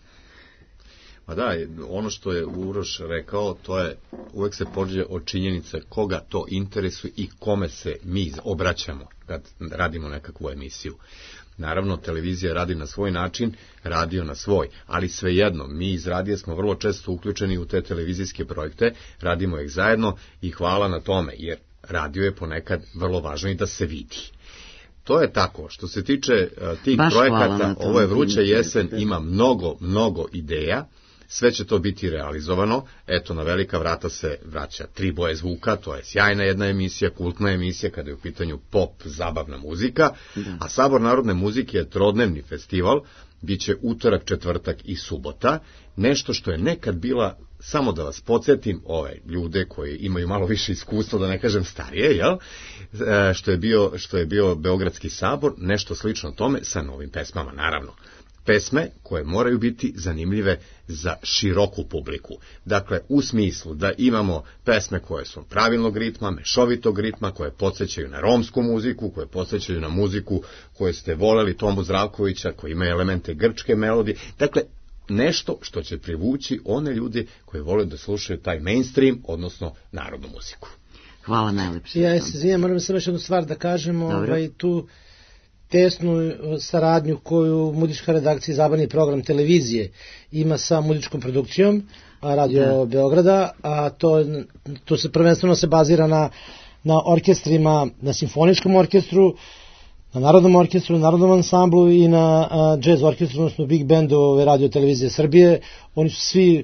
Pa da, ono što je Uroš rekao, to je, uvek se pođe od činjenice koga to interesuje i kome se mi obraćamo kad radimo nekakvu emisiju. Naravno, televizija radi na svoj način, radio na svoj, ali svejedno, mi iz radija smo vrlo često uključeni u te televizijske projekte, radimo ih zajedno i hvala na tome, jer radio je ponekad vrlo važno i da se vidi. To je tako, što se tiče tih projekata, ovo je vruća jesen, ima mnogo ideja, sve će to biti realizovano, eto, na velika vrata se vraća 3 boje zvuka, to je sjajna jedna emisija, kultna emisija kada je u pitanju pop, zabavna muzika, a Sabor narodne muzike je trodnevni festival, bit će utorak, četvrtak i subota, nešto što je nekad bila, samo da vas podsjetim, ove ljude koji imaju malo više iskustva, da ne kažem starije, jel? Što je bio Beogradski sabor, nešto slično tome, sa novim pesmama, naravno. pesme koje moraju biti zanimljive za široku publiku. Dakle, u smislu da imamo pesme koje su pravilnog ritma, mešovitog ritma, koje podsjećaju na romsku muziku, koje podsjećaju na muziku koju ste voleli Tomu Zdravkovića, koji ima elemente grčke melodije. Dakle, nešto što će privući one ljude koji vole da slušaju taj mainstream, odnosno narodnu muziku. Hvala najlepše. Ja se izvinjam, moram samo još jednu stvar da kažem, tu tesnu saradnju koju muzička redakcija Zabavni program televizije ima sa muzičkom produkcijom Radio Beograda, a to se prvenstveno se bazira na orkestrima, na simfoničkom orkestru, na narodnom orkestru, na narodnom ansamblu i na jazz orkestru, odnosno big bandu Radio Televizije Srbije. Oni su svi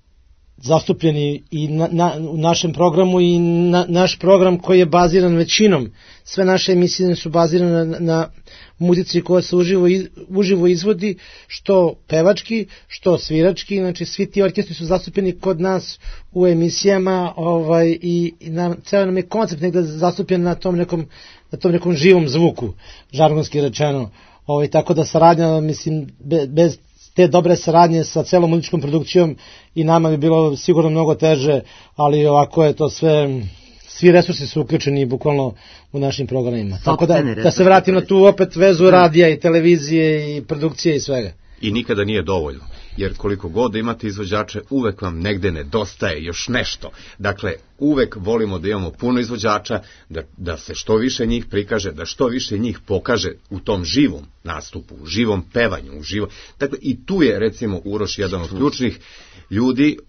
zastupljeni i u našem programu i naš program koji je baziran većinom. Sve naše emisije su bazirane na muzici koja se uživo izvodi, što pevački, što svirački, znači svi ti orkestri su zastupljeni kod nas u emisijama i ceo nam je koncept negde zastupljen na tom nekom živom zvuku, žargonski rečeno. Tako da saradnja, mislim, bez te dobre saradnje sa celom muzičkom produkcijom i nama bi bilo sigurno mnogo teže, ali ovako je to sve, svi resursi su uključeni bukvalno u našim programima. Tako da se vratim na tu opet vezu radija i televizije i produkcije i svega. I nikada nije dovoljno, jer koliko god imate izvođače, uvek vam negde nedostaje još nešto. Dakle, uvek volimo da imamo puno izvođača, da se što više njih prikaže, da što više njih pokaže u tom živom nastupu, u živom pevanju, Dakle, i tu je, recimo, Uroš jedan od ključnih ljudi,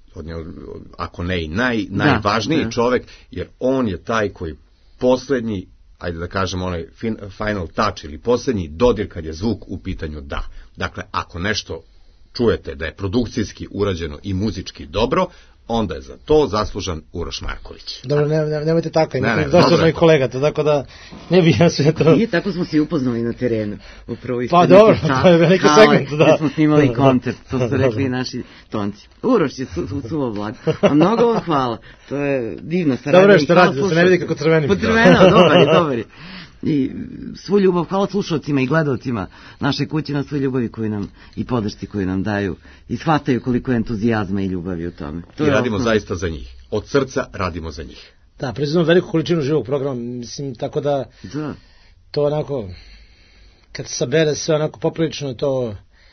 ako ne i najvažniji čovek, jer on je taj koji poslednji, ajde da kažem, onaj final touch ili poslednji dodir kad je zvuk u pitanju da. Dakle, ako nešto čujete da je produkcijski urađeno i muzički dobro, onda je za to zaslužan Uroš Marković. Dobro, nemojte tako, imate dosta mojih kolega, tako da ne bi ja sve to... Nije, tako smo se upoznali na terenu. Pa dobro, to je veliki segment, da. Gde smo snimali koncert, to su rekli i naši tonci. Uroš je suvo vlad. A mnogo vam hvala, to je divna saradnja. Dobro je što radi, da se ne vidi kako crvenim. Crveno, dobar je. I svu ljubav, hvala slušalcima i gledalcima naše kuće na svoj ljubavi koju nam i podršci koju nam daju i shvataju koliko je entuzijazma i ljubavi u tome. I radimo zaista za njih. Od srca radimo za njih. Da, priznam veliku količinu živog programa, mislim, tako da to onako, kad se sabere sve onako poprilično to,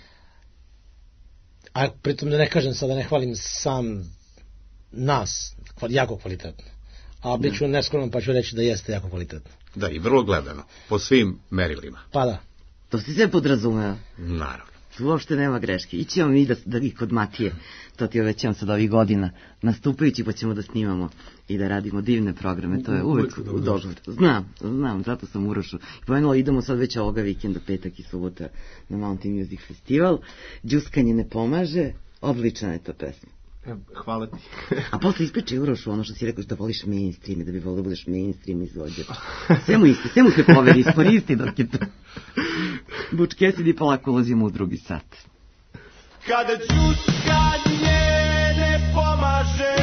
a pritom da ne kažem sad, da ne hvalim sam nas, jako kvalitetno. A bit ću neskroman pa ću reći da jeste jako kvalitetno. Da, i vrlo gledano, po svim merilima. Pa da. To si sve podrazumeo? Naravno. Uopšte nema greške. Ićemo mi da i kod Matije, to ti obećavam sad ovih godina, nastupajući pa ćemo da snimamo i da radimo divne programe, to je uvek u dogovoru. Znam, zato sam Urošu. Pomenula, idemo sad već ovoga vikenda, petak i subota na Mountain Music Festival. Đuskanje ne pomaže, odlična je ta pesma. Hvala ti. A posle ispričaj Urošu ono što si rekao da voliš mainstream i da bi volio da budeš mainstream izvođač. Sve mu se poveri, iskoristi dok je to. Bučkesidi polako ulazimo u drugi sat. Kada đuskanje ne pomaže,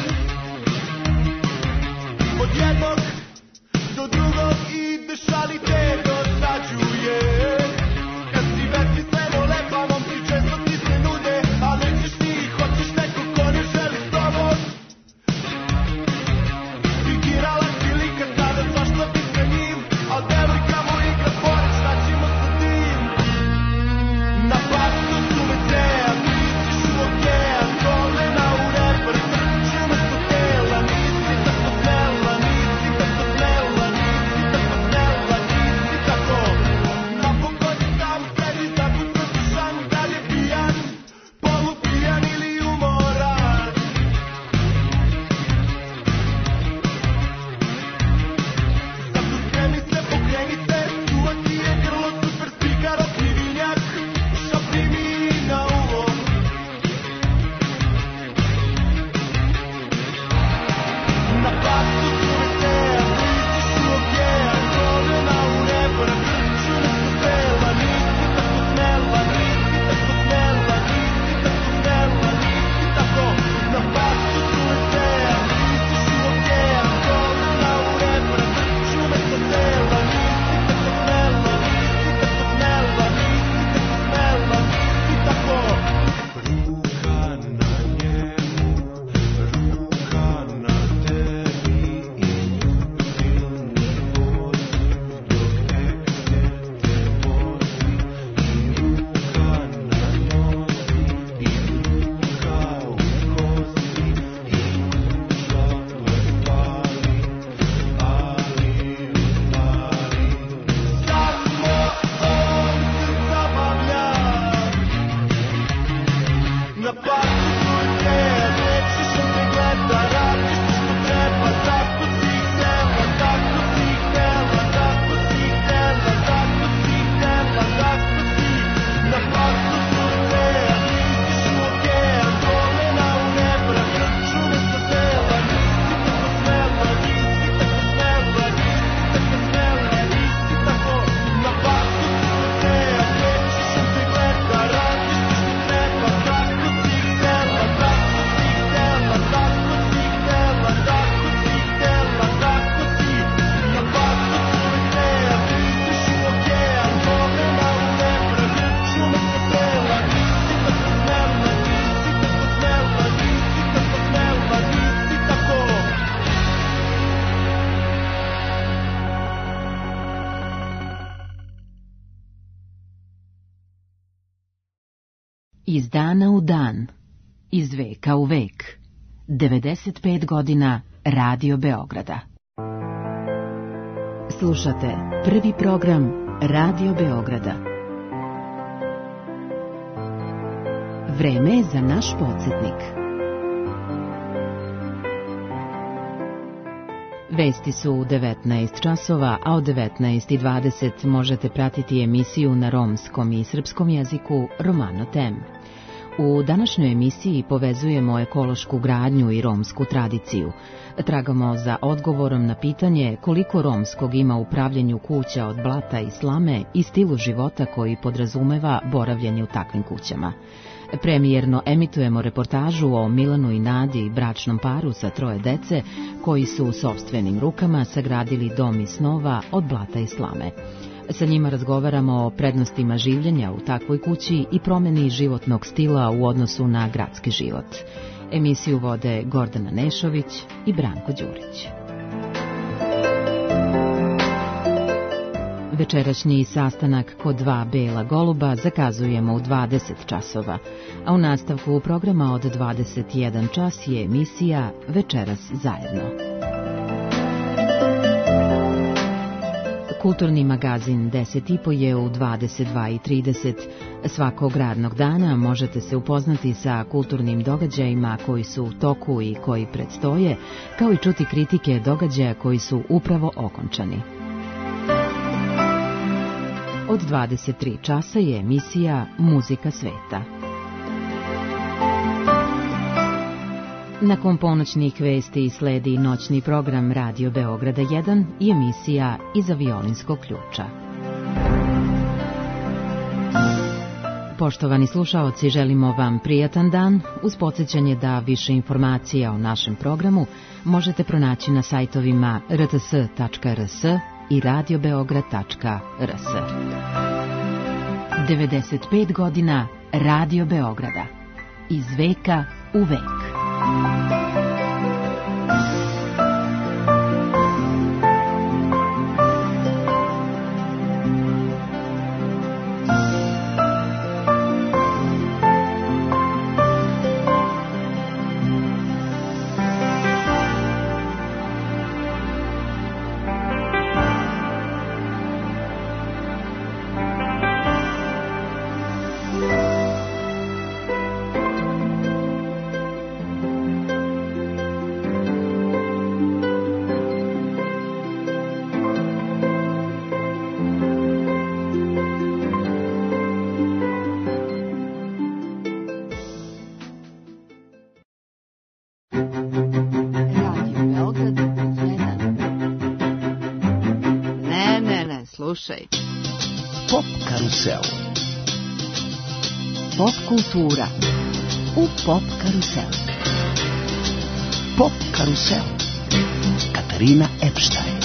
od jednog do drugog ideš, ali te dosađuje. Kad si verci sve vole, pa momci često ti se nude, a nećeš ti, hoćeš neko ko ne želi s tobom. Figirala si lika sada, zašto bi sa njim, al devojka mu igra pored, šta ćemo sa tim? Na placu su me treja, misliš u okean, kolena u reper, trčiš umesto tela, nisi tako smela, nisi tako smela, nisi tako smela, nisi tako Iz dana u dan, iz veka u vek, 95 godina Radio Beograda. Slušate prvi program Radio Beograda. Vreme je za naš podsjetnik. Vesti su u 19 časova, a od 19:20 možete pratiti emisiju na romskom i srpskom jeziku Romano Tem. U današnjoj emisiji povezujemo ekološku gradnju i romsku tradiciju. Tragamo za odgovorom na pitanje koliko romskog ima u pravljenju kuća od blata i slame i stilu života koji podrazumeva boravljenje u takvim kućama. Premijerno emitujemo reportažu o Milanu i Nadi, bračnom paru sa 3 dece, koji su sopstvenim rukama sagradili dom iz snova od blata i slame. Sa njima razgovaramo o prednostima življenja u takvoj kući i promjeni životnog stila u odnosu na gradski život. Emisiju vode Gordana Nešović i Branko Đurić. Večerašnji sastanak kod 2 bela goluba zakazujemo u 20 časova, a u nastavku programa od 21 čas je emisija Večeras zajedno. Kulturni magazin 10,5 je u 22:30. Svakog radnog dana možete se upoznati sa kulturnim događajima koji su u toku i koji predstoje, kao i čuti kritike događaja koji su upravo okončani. Od 23 časa je emisija Muzika sveta. Nakon ponoćnih vesti sledi noćni program Radio Beograda 1 i emisija Iza violinskog ključa. Poštovani slušaoci, želimo vam prijatan dan uz podsjećanje da više informacija o našem programu možete pronaći na sajtovima rts.rs i radiobeograd.rs. 95 godina Radio Beograda. Iz veka u vek. Slušaj. Pop karusel. Pop kultura u Pop karusel. Pop karusel. Katarina Epštajn.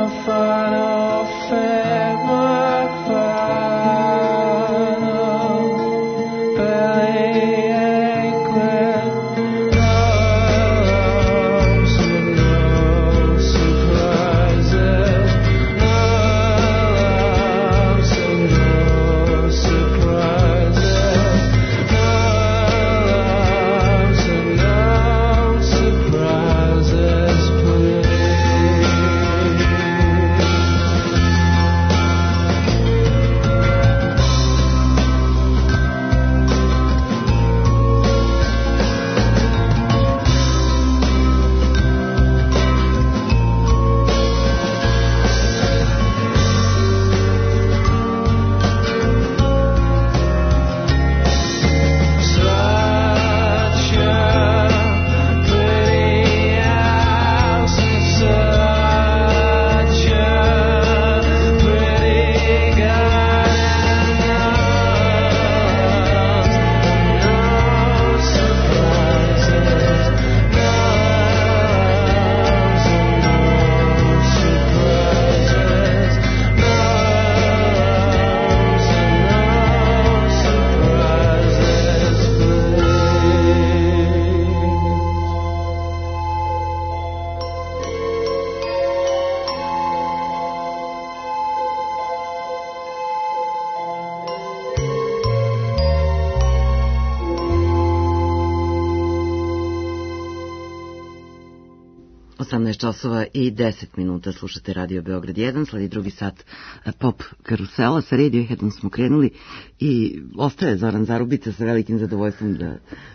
časova i 10 minuta slušate Radio Beograd 1, sledi drugi sat pop karusela. Sa Radioheadom smo krenuli i ostaje Zoran Zarubica sa velikim zadovoljstvom da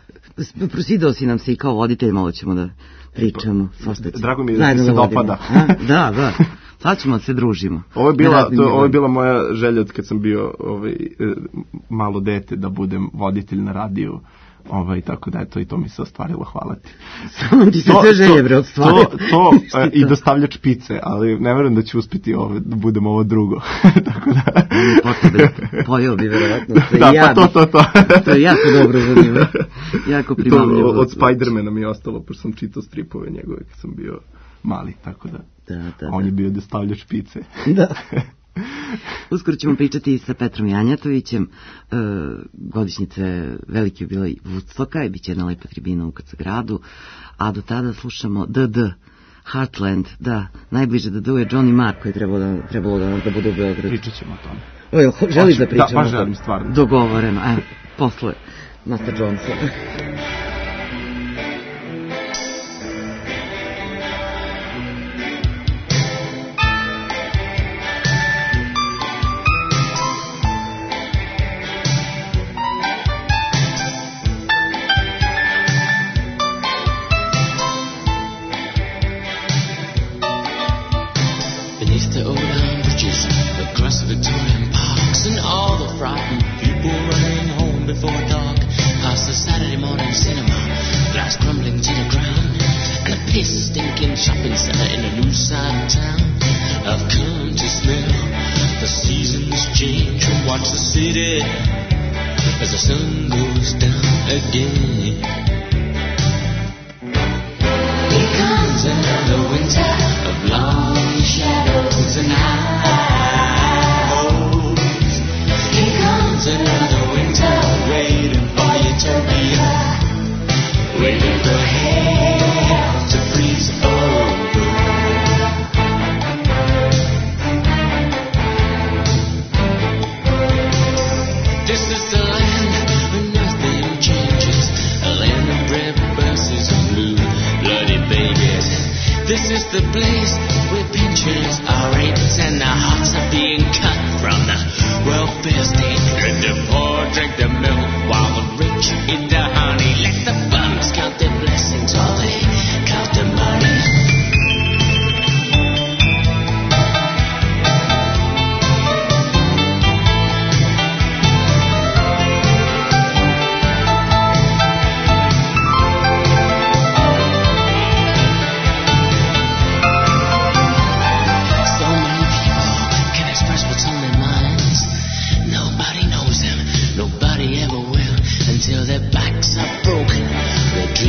prosidao si nam se i kao voditelj, malo ćemo da pričamo. Drago mi je da ti se dopada. Da. Sad ćemo se družimo. Ovo je bila moja želja od kad sam bio malo dete da budem voditelj na radiju. Tako da eto, i to mi se ostvarilo, hvala ti. Samo ti se sve želje, bre, ostvarilo. To i dostavljač pice, ali ne verujem da ću uspjeti da budem ovo drugo. Tako da... Pojeo bi, verovatno. Da, pa to. To je jako dobro zanimljivo. Jako primamljivo. To od Spidermana mi je ostalo, pošto sam čitao stripove njegove kad sam bio mali, tako da. On je bio dostavljač pice. Da. Uskoro ćemo pričati i sa Petrom Janjatovićem, godišnjice veliki jubilej Woodstocka i bit će jedna lepa tribina u KC gradu, a do tada slušamo DD, Heartland, da, najbliže DD-u je Johnny Marr koji je trebalo da bude u Beogradu. Pričat ćemo o tome. Želiš da pričamo? Da, baš želim, stvarno. Dogovoreno, posle Master Jonesa.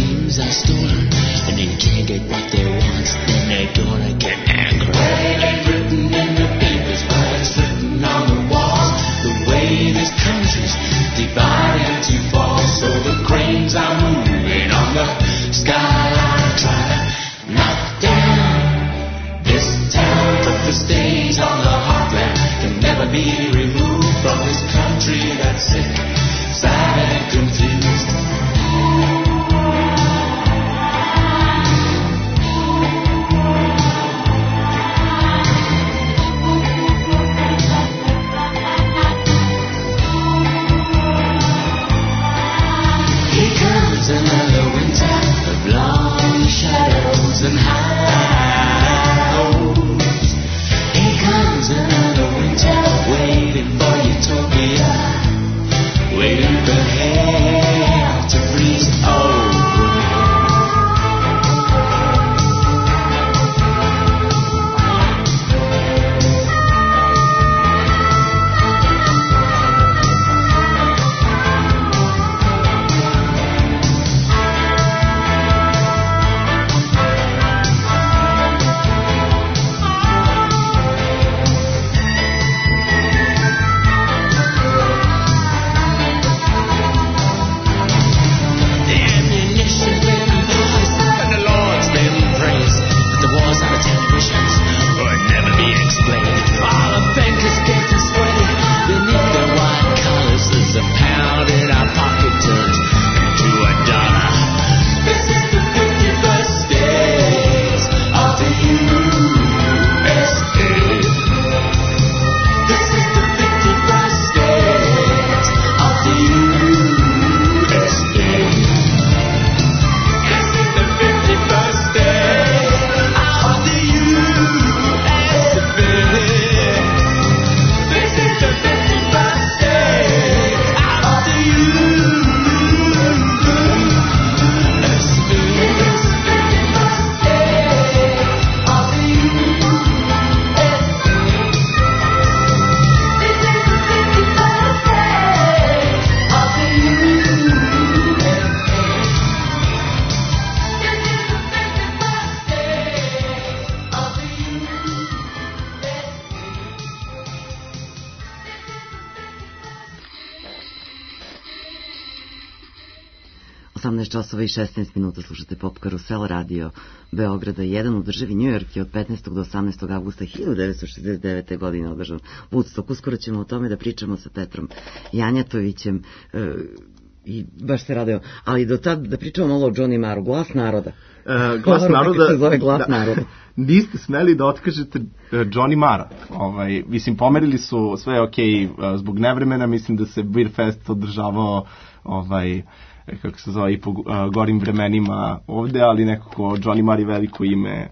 Stolen, and they can't get what they want, then they're gonna get angry. lows and highs. Here comes another winter, waiting for utopia, waiting for hell to freeze over. Časova i 16 minuta slušate Pop Karusel, radio Beograda 1 u državi New York je od 15. do 18. avgusta 1969. godine održan Woodstock. Uskoro ćemo o tome da pričamo sa Petrom Janjatovićem i baš se radeo. Ali do tad da pričamo malo o Johnny Marru, Glas naroda. Glas naroda, se zove Glas naroda. Niste smeli da otkažete Johnny Marra. Mislim, pomerili su sve zbog nevremena, mislim da se Beer Fest održavao kako se zove, i po gorim vremenima ovde, ali nekako Johnny Marr je veliko ime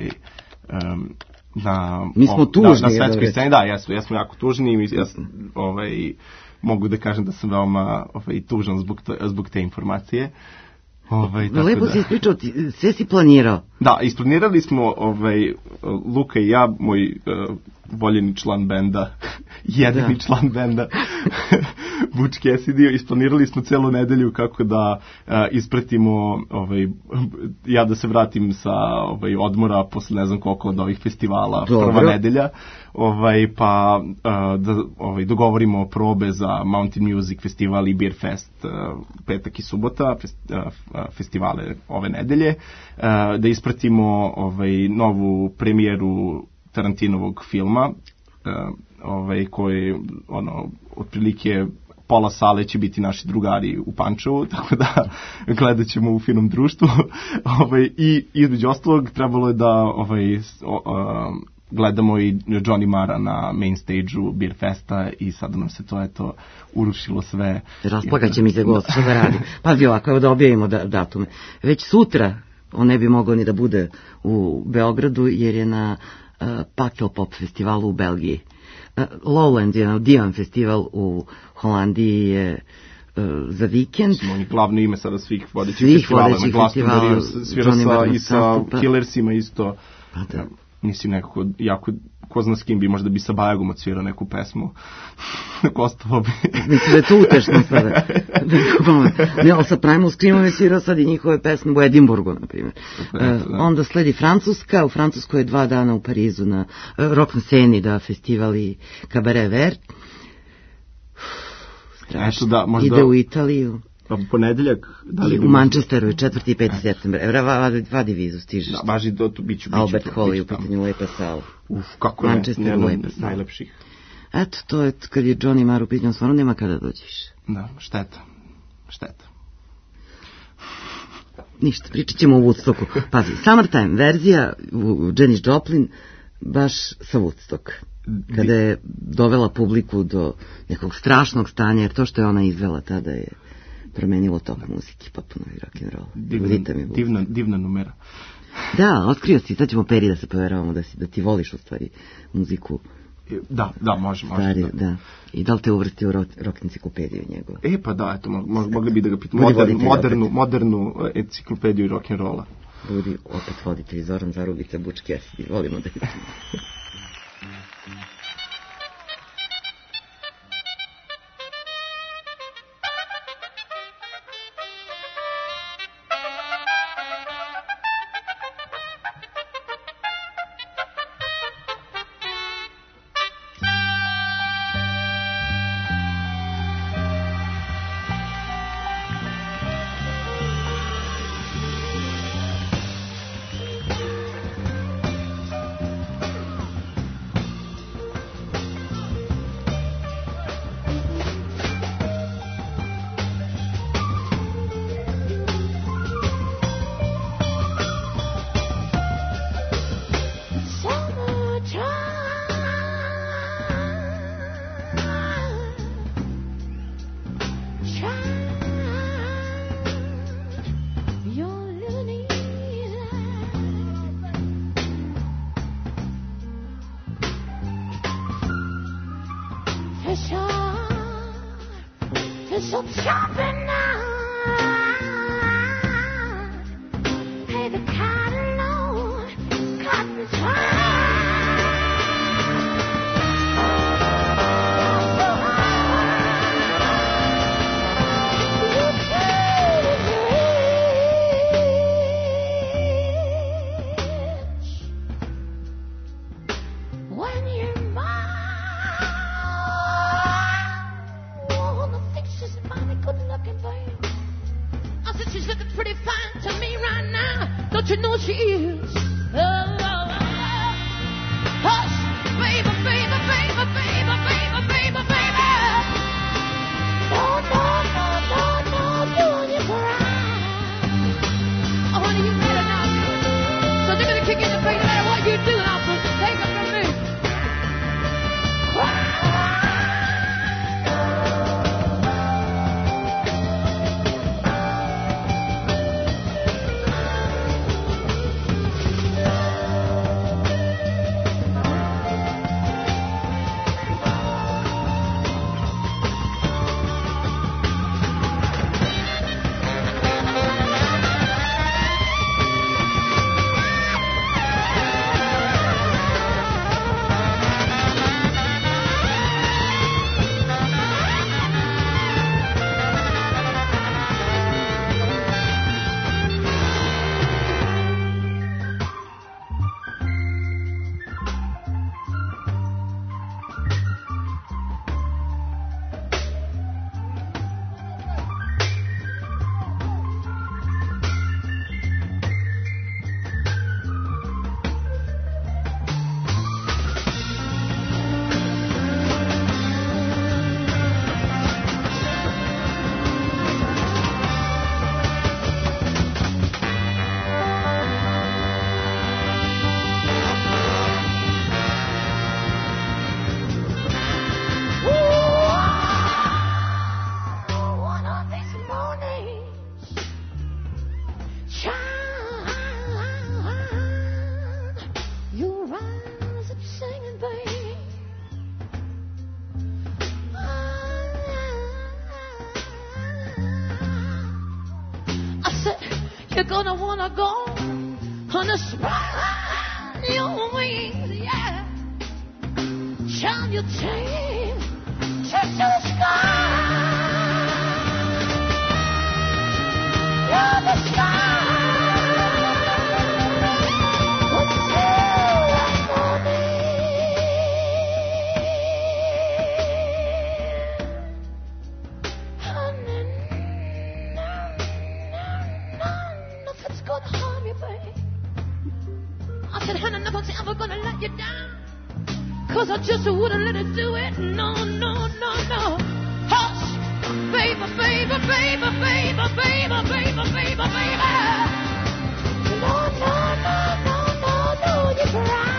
mi smo tužni na svetskoj sceni. Da, jesmo jako tužni i mogu da kažem da sam veoma tužan zbog te informacije. Lepo si ispričao, sve si planirao. Da, isplanirali smo Luka i ja, moj voljeni član benda, jedini član benda Butch Cassidy, isplanirali smo celu nedelju kako da ispratimo ja da se vratim sa odmora posle ne znam koliko od ovih festivala. Dobro. Prva nedelja, pa da dogovorimo probe za Mountain Music festival i Beer Fest petak i subota, festivale ove nedelje, da ispratimo novu premijeru Tarantinovog filma, koji otprilike pola sale će biti naši drugari u Pančevu, tako da gledat ćemo u finom društvu. I između ostalog trebalo je da gledamo i Johnny Marra na main stage-u Beer Festa i sada nam se to urušilo sve. Rasplagaće mi se gost, što da radi. Pazi ovako, evo da objavimo datume. Već sutra on ne bi mogao ni da bude u Beogradu jer je na Pakkel Pop festivalu u Belgiji. Lowlands je divan festival u Holandiji je za vikend. On je glavno ime sada svih vodećih festivala. Na Glastonbury svira i sa Killersima isto. Mislim nekako jako, ko zna s kim bi, možda bi sa Bajagom odsvirao neku pesmu. Gostovao bi. Mislim da je to utešno sada. Ne, ali sa Primal Screamom je svirao sad i njihove pesme u Edimburgu, na primjer. Onda sledi Francuska, u Francuskoj je 2 dana u Parizu na rock na sceni, da festival i Cabaret Vert. Strašno. Ide u Italiju. Ponedeljak, da li u Manchesteru je 4. i 5. september. Vadi vizu, stižeš. Da, važi to, biću. Albert Hall je u pitanju, lepa sala. Kako ne, lepa sala. Najlepših. Eto, to je kad je Johnny Marr u pitanju, stvarno nema kada dođeš. Da, šteta. Ništa, pričat ćemo o Woodstocku. Pazi, Summertime verzija u Janis Joplin baš sa Woodstock. Kada je dovela publiku do nekog strašnog stanja, jer to što je ona izvela tada je promenilo tok muzike, potpuno i rock'n'roll. Divna numera. Da, otkrio si, sad ćemo Peri da se poveravamo da ti voliš u stvari muziku. Da, može. Stari, da. I da li te uvrsti u rock enciklopediju njegove? Pa da, eto, mogli bi da ga pitam. Modernu enciklopediju rock'n'rolla. Budi opet voditelj Zoran Zarubica, Butch Cassidy, volimo da ih gonna wanna go on a spread your wings, yeah. Shine your tail, touch the sky. You're the sky. Ever gonna let you down, 'cause I just wouldn't let it do it. No, no, no, no. Hush, baby, baby, baby, baby, baby, baby, baby, baby. No, no, no, no, no, no, you cry.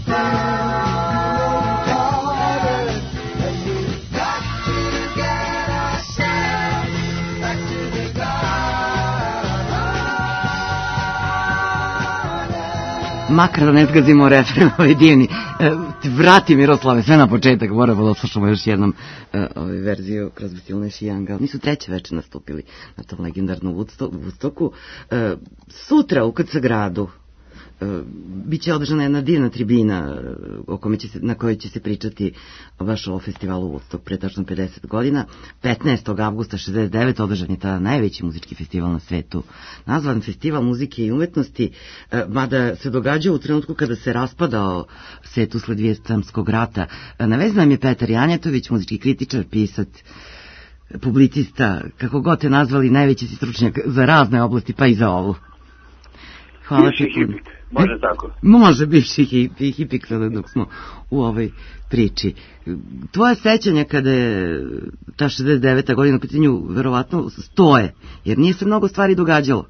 Makar da ne zgazimo refren, ovaj divni. Vrati Miroslave, sve na početak, moramo da slušamo još jednom verziju Crosby, Stills i Younga. Oni su treće veče nastupili na tom legendarnom Woodstocku. Sutra u KC gradu biće održana jedna divna tribina na kojoj će se pričati baš o festivalu Woodstock pre tačno 50 godina. 15. avgusta 69. održan je tada najveći muzički festival na svetu, nazvan Festival muzike i umetnosti, mada se događao u trenutku kada se raspadao svet usled Vijetnamskog rata. Na vezi nam je Petar Janjetović, muzički kritičar, pisac, publicista, kako god te nazvali, najveći si stručnjak za razne oblasti, pa i za ovu. Hvala ti. Može tako? Može, bivši hipik sada dok smo u ovoj priči. Tvoje sećanja kada je ta 69. godina u pitanju verovatno stoje, jer nije se mnogo stvari događalo.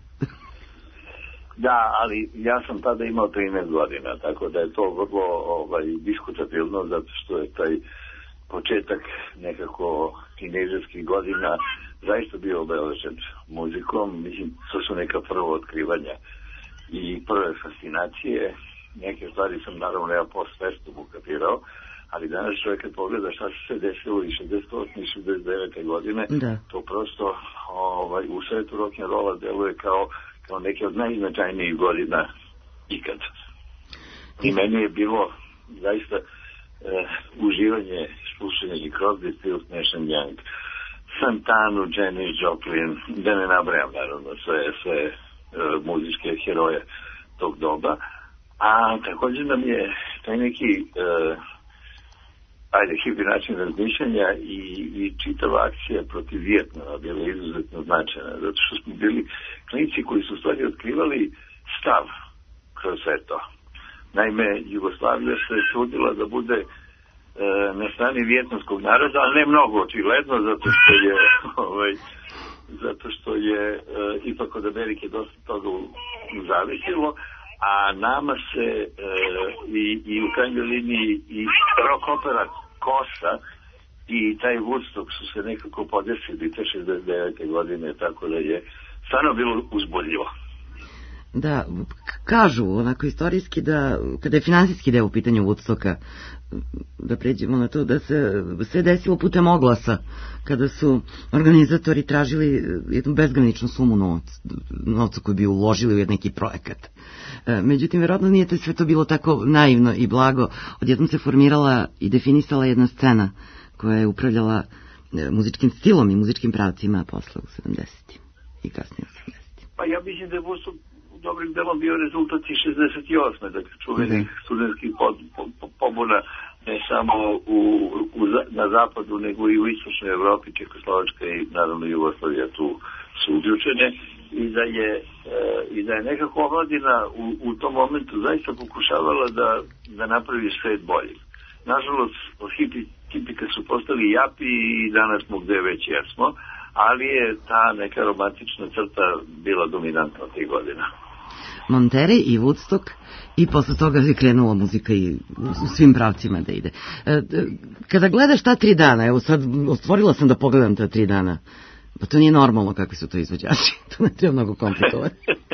Da, ali ja sam tada imao 13 godina, tako da je to vrlo diskutabilno, zato što je taj početak nekako tinejdžerskih godina zaista bio obeležen muzikom. Mislim, to su neka prva otkrivanja i prve fascinacije. Neke stvari sam naravno ja post festum ukapirao, ali danas čovjek kad pogleda šta se desilo i 68. i 69. godine, to prosto u svetu rock'n'rolla deluje kao neke od najznačajnijih godina ikad. I meni je bilo zaista uživanje slušanja i Crosby, Stills, Nash & Young, Santanu, Janis Joplin, da ne nabrajam naravno sve muzičke heroje tog doba, a također nam je taj neki hipi način razmišljanja i čitava akcija protiv Vijetnama bila izuzetno značajna, zato što smo bili klinici koji su stvari otkrivali stav kroz sve to. Naime, Jugoslavija se trudila da bude na strani vijetnamskog naroda, ali ne mnogo očigledno, zato što je ipak od Amerike dosta toga zavisilo, a nama se i u krajnjoj liniji i rock opera Kosa i taj Woodstock su se nekako podesili te 69. godine, tako da je stvarno bilo uzbudljivo. Da, kažu onako istorijski da kada je finansijski deo u pitanju Woodstocka, da pređemo na to da se sve desilo putem oglasa, kada su organizatori tražili jednu bezgraničnu sumu novca koju bi uložili u neki projekat. Međutim, verovatno nije sve to bilo tako naivno i blago. Odjednom se formirala i definisala jedna scena koja je upravljala muzičkim stilom i muzičkim pravcima posle u 70. i kasnije u 70. Pa ja mislim da je Woodstock dobrim delom bio rezultat i 68. Dakle, čuvenih studentskih pobuna ne samo na zapadu, nego i u istočnoj Evropi, Čekoslovačka i naravno Jugoslavija tu su uključene i da je nekako omladina u tom momentu zaista pokušavala da napravi svet bolji. Nažalost, hipika su postali japi i danas smo gde već jesmo, ali je ta neka romantična crta bila dominantna tih godina. Monterey i Woodstock i posle toga je krenula muzika i u svim pravcima da ide. Kada gledaš ta 3 dana, evo sad otvorila sam da pogledam ta 3 dana, pa to nije normalno kakvi su to izvođači, to ne treba mnogo komplikovati.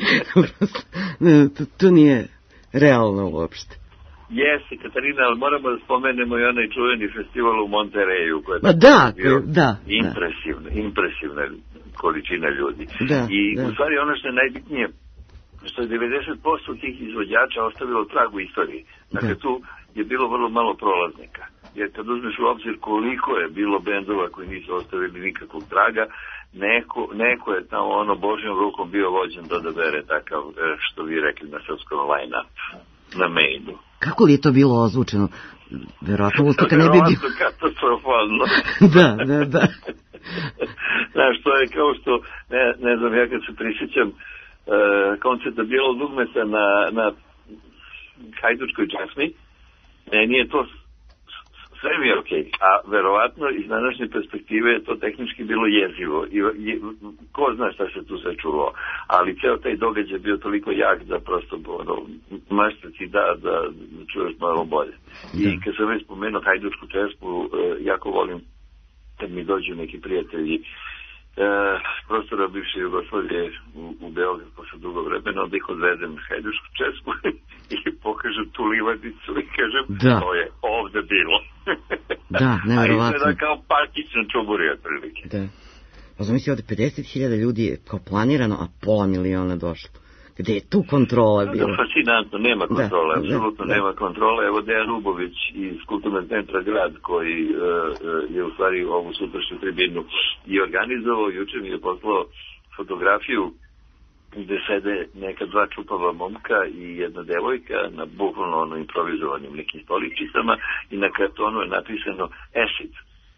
To nije realno uopšte. Jeste, Katarina, ali moramo da spomenemo i onaj čuveni festival u Montereju, koji je bio impresivna količina ljudi. U stvari ono što je najbitnije, što je 90% tih izvođača ostavilo trag u istoriji. Dakle, tu je bilo vrlo malo prolaznika. Jer kad uzmeš u obzir koliko je bilo bendova koji nisu ostavili nikakvog traga, neko je tamo Božjom rukom bio vođen da odabere takav, što vi rekli na srpskom line-up, na mainu. Kako li je to bilo ozvučeno? Verovatno Woodstocka ne bi bilo... katastrofalno. Da. Znaš, to je kao što, ne znam, ja kad se prisjećam koncerta Bijelog dugmeta na Hajdučkoj časmi, nije to Sve mi je okej, a verovatno iz današnje perspektive je to tehnički bilo jezivo i ko zna šta se tu sve čulo, ali ceo taj događaj bio toliko jak da prosto mašta ti da čuješ malo bolje. I kad sam već spomenuo hajdučku česmu, jako volim kad mi dođu neki prijatelji prostora bivše Jugoslavije u Beograd posle dugo vremena, onda ih odvedem hajdušku česmu i pokažem tu livadicu i kažem to je ovde bilo. Da, neverovatno. A izgleda kao parkić na čuburi otprilike. Da. Pa zamisli ovde 50.000 ljudi je kao planirano, a pola miliona došlo. Gde je tu kontrola bila? Fascinantno, nema kontrole, apsolutno nema kontrole. Evo Dejan Rubović iz Kulturnog centra Grad, koji je u stvari ovu sutrašnju tribinu i organizovao, juče mi je poslao fotografiju gde sede neka dva čupava momka i jedna devojka na bukvalno improvizovanim nekim stoličicama i na kartonu je napisano acid.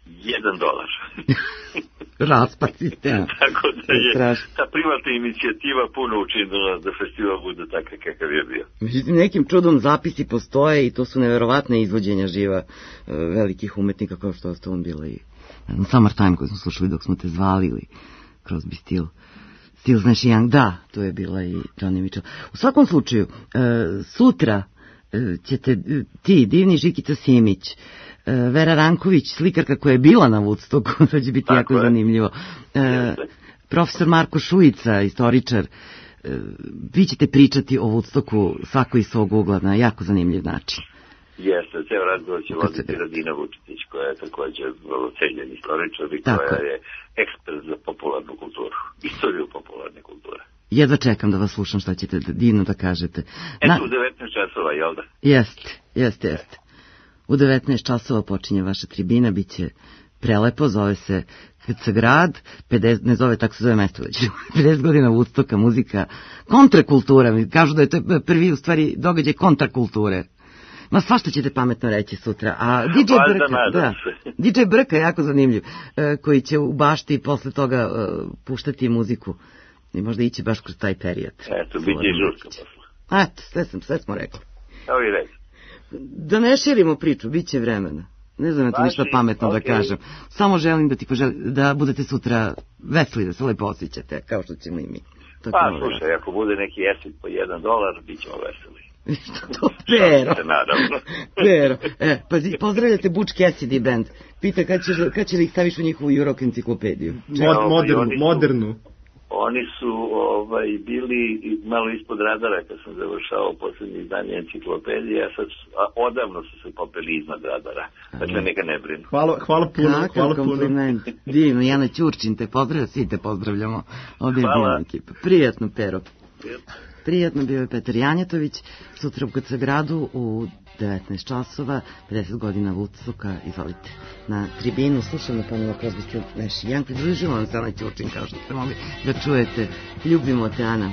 $1. Raspad sistema. Tako da je ta privatna inicijativa puno učinila da festival bude takav kakav je bio. Međutim, nekim čudom zapisi postoje i to su neverovatne izvođenja živa velikih umetnika kao što ste on bila i Summertime koju smo slušali dok smo te zvali ili Crosby, Stills, Nash & Young. Da, to je bila i Johnny Mitchell. U svakom slučaju, sutra ćete ti, divni Žikica Simić, Vera Ranković, slikarka koja je bila na Woodstocku, to će biti jako zanimljivo. Profesor Marko Šujica, istoričar, vi ćete pričati o Woodstocku svako iz svog ugla na jako zanimljiv način. Jeste, ceo razgovor će voditi Radina Vučetić, koja je također vrlo cenjen istoričar i koja je ekspert za popularnu kulturu, istoriju popularne kulture. Jedva čekam da vas slušam šta ćete divno da kažete. Eto, u 19 časova, jel da? Jeste. U 19 časova počinje vaša tribina, bit će prelepo, zove se KC Grad, 50, ne zove, tako se zove mesto već, 50 godina Woodstocka, muzika, kontrakultura, kažu da je to prvi u stvari događaj kontrakulture. Ma svašta ćete pametno reći sutra. A DJ Brka, jako zanimljiv, koji će u bašti posle toga puštati muziku i možda ići baš kroz taj period. Eto, bit će i žurka posle. Eto, sve smo rekli. Evo i reći. Da ne širimo priču, bit će vremena. Ne znam to ništa pametno da kažem. Samo želim da ti da budete sutra veseli, da se lepo osjećate, kao što ćemo i mi. Pa slušaj, ako bude neki acid po $1, bit ćemo veseli. To Pero. Pazi, pozdravljate Bučki Acid Band. Pita kad će li ih staviš u njihovu Europe enciklopediju? Modernu. Oni su bili malo ispod radara kad sam završao posljednje izdanje enciklopedije, a sad odavno su se popeli iznad radara. Dakle, neka ne brinu. Hvala puno. Kakav kompliment. Divno, Jana Ćurčin te pozdravlja, svi te pozdravljamo. Ovdje je divna ekipa. Prijatno, Pero. Prijatno, bio je Petar Janjetović, sutra u KC Gradu u 19 časova, 50 godina Woodstocka, izvolite. Na tribinu slušamo ponovo Crosby, Stills, Nash & Young, pridružimo vam se Ana Ćurčin, kao što ste mogli da čujete. Ljubimo te, Ana.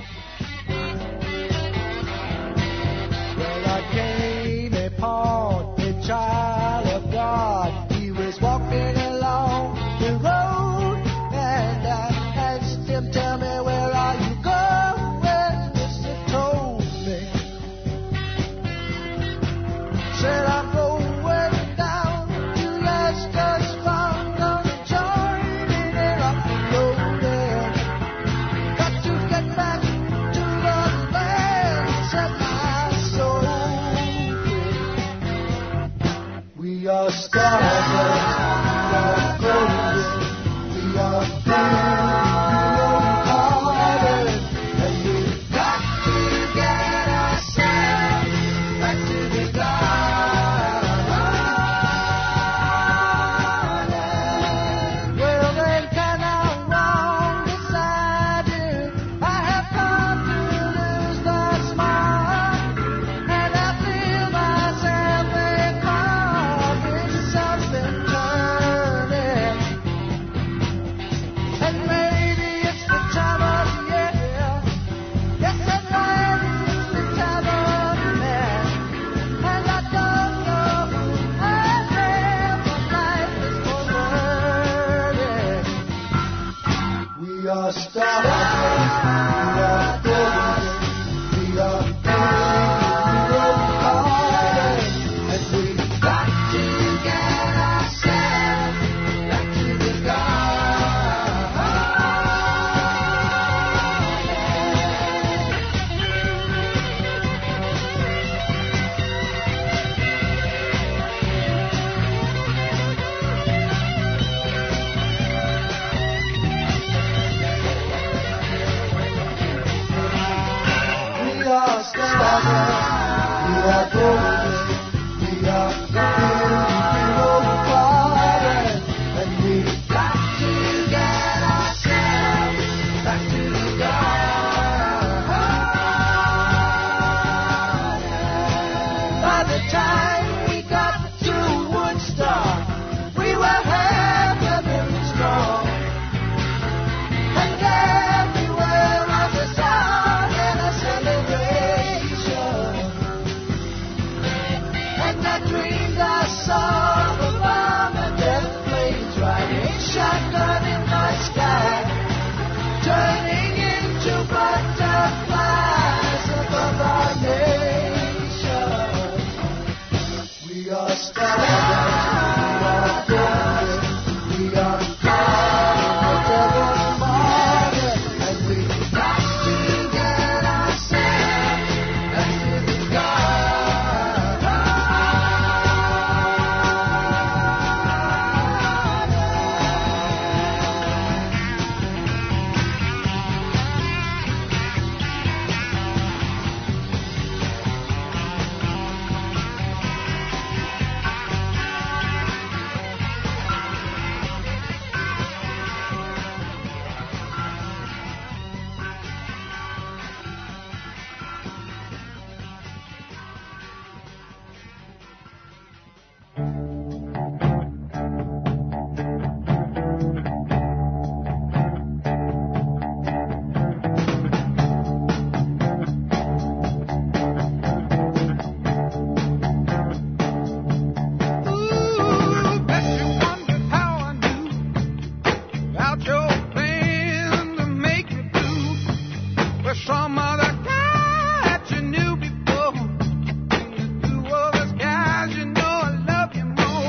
More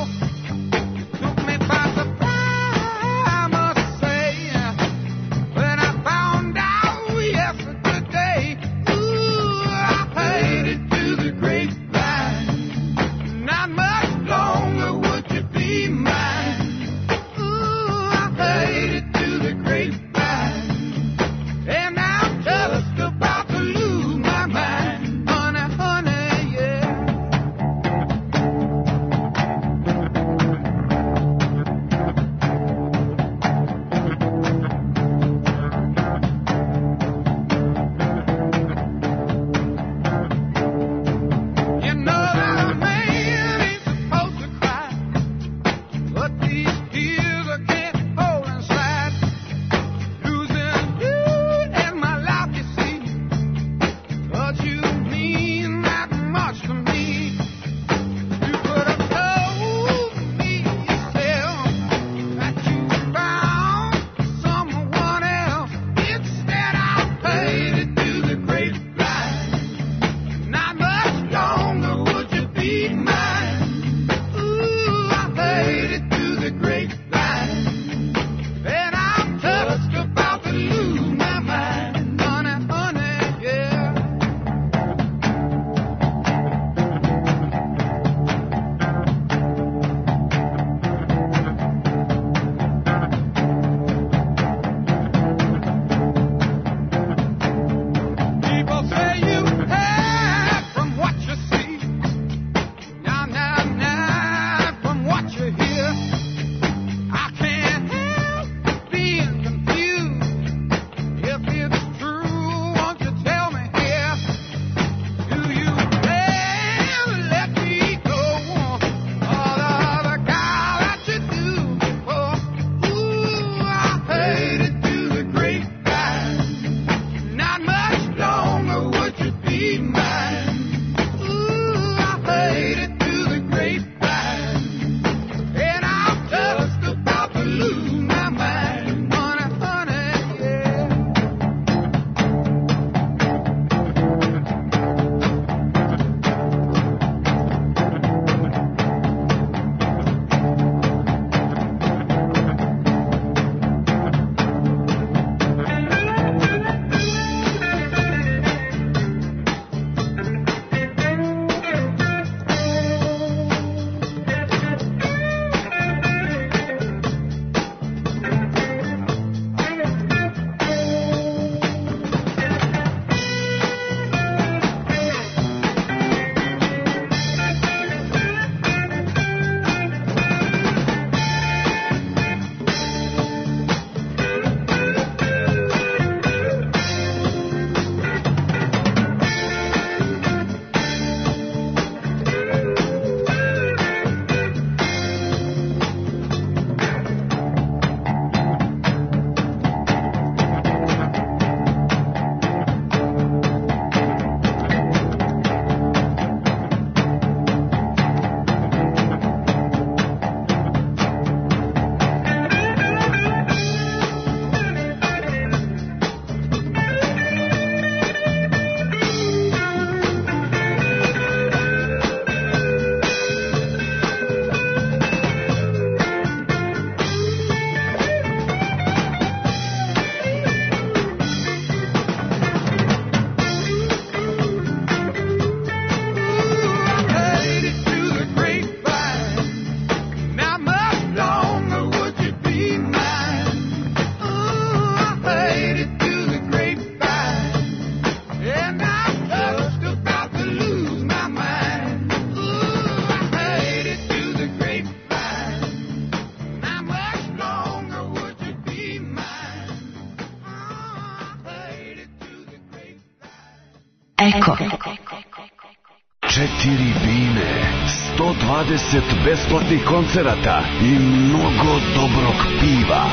120 besplatnih koncerata i mnogo dobrog piva.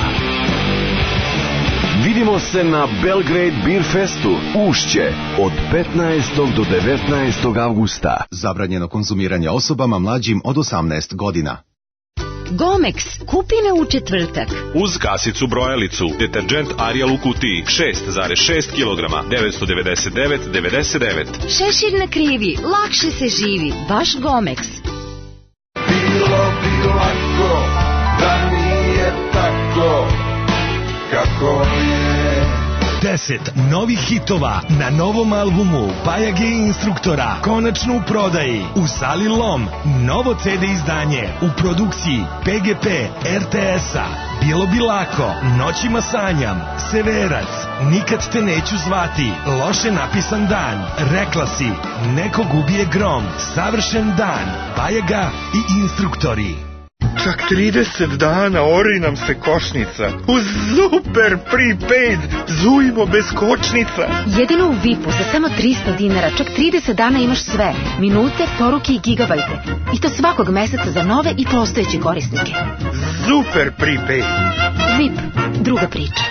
Vidimo se na Belgrade Beer Festu, Ušće, od 15. do 19. avgusta. Zabranjeno konzumiranje osobama mlađim od 18 godina. Gomex, kupine u četvrtak. Uz kasicu brojalicu, deterđent Ariel u kutiji, 6,6 kg, 999,99. Šešir na krivi, lakše se živi, baš Gomex. Bilo bi lako da nije tako kako je. 10 novih hitova na novom albumu Bajage Instruktora, konačno u prodaji u Sali Lom. Novo CD izdanje u produkciji PGP RTS-a. Bilo bi lako, Noćima sanjam, Severac, Nikad te neću zvati, Loše napisan dan, Rekla si, Nekog ubije grom, Savršen dan, Bajaga i Instruktori. Čak 30 dana ori nam se košnica. Uz super prepaid zujmo bez kočnica. Jedino u VIP-u za samo 300 dinara, čak 30 dana imaš sve. Minute, poruke i gigabajte. I to svakog meseca za nove i postojeće korisnike. Super prepaid. VIP, druga priča.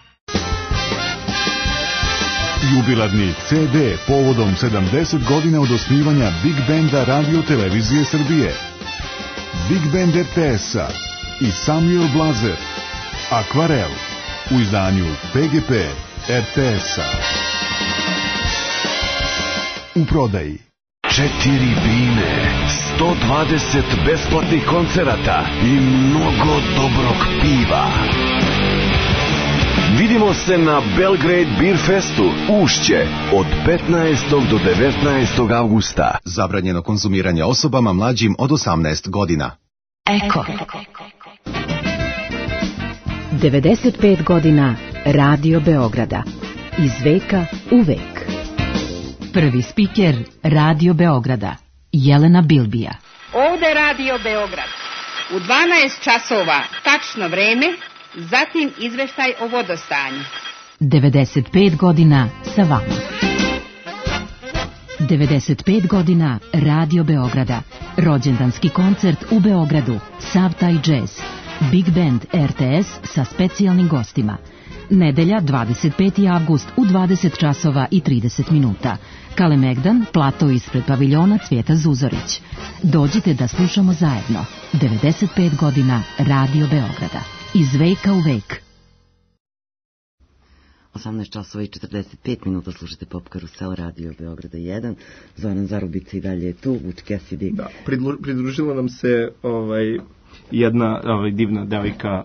Jubilarni CD povodom 70 godina od osnivanja Big Banda Radio Televizije Srbije. Big Band RTS-a i Samuel Blazer, Akvarel, u izdanju PGP RTS-a. U prodaji. 4 bine, 120 besplatnih koncerata i mnogo dobrog piva. Vidimo se na Belgrade Beer Festu, Ušće, od 15. do 19. avgusta. Zabranjeno konzumiranje osobama mlađim od 18 godina. Eko. 95 godina Radio Beograda. Iz veka u vek. Prvi spiker Radio Beograda, Jelena Bilbija. Ovde Radio Beograd. U 12 časova tačno vreme, zatim izveštaj o vodostanju. 95 godina sa vama. 95 godina Radio Beograda. Rođendanski koncert u Beogradu. Sav taj džez. Big Band RTS sa specijalnim gostima. Nedelja 25. avgust u 20 časova i 30 minuta. Kalemegdan, plato ispred paviljona Cvijeta Zuzorić. Dođite da slušamo zajedno. 95 godina Radio Beograda. Iz veka u vek. 18 časova i 45 minuta slušate Pop Karusel Radio Beograda 1. Zoran Zarubica i dalje je tu, Vuč Kesidi. Da, pridružila nam se jedna divna devojka,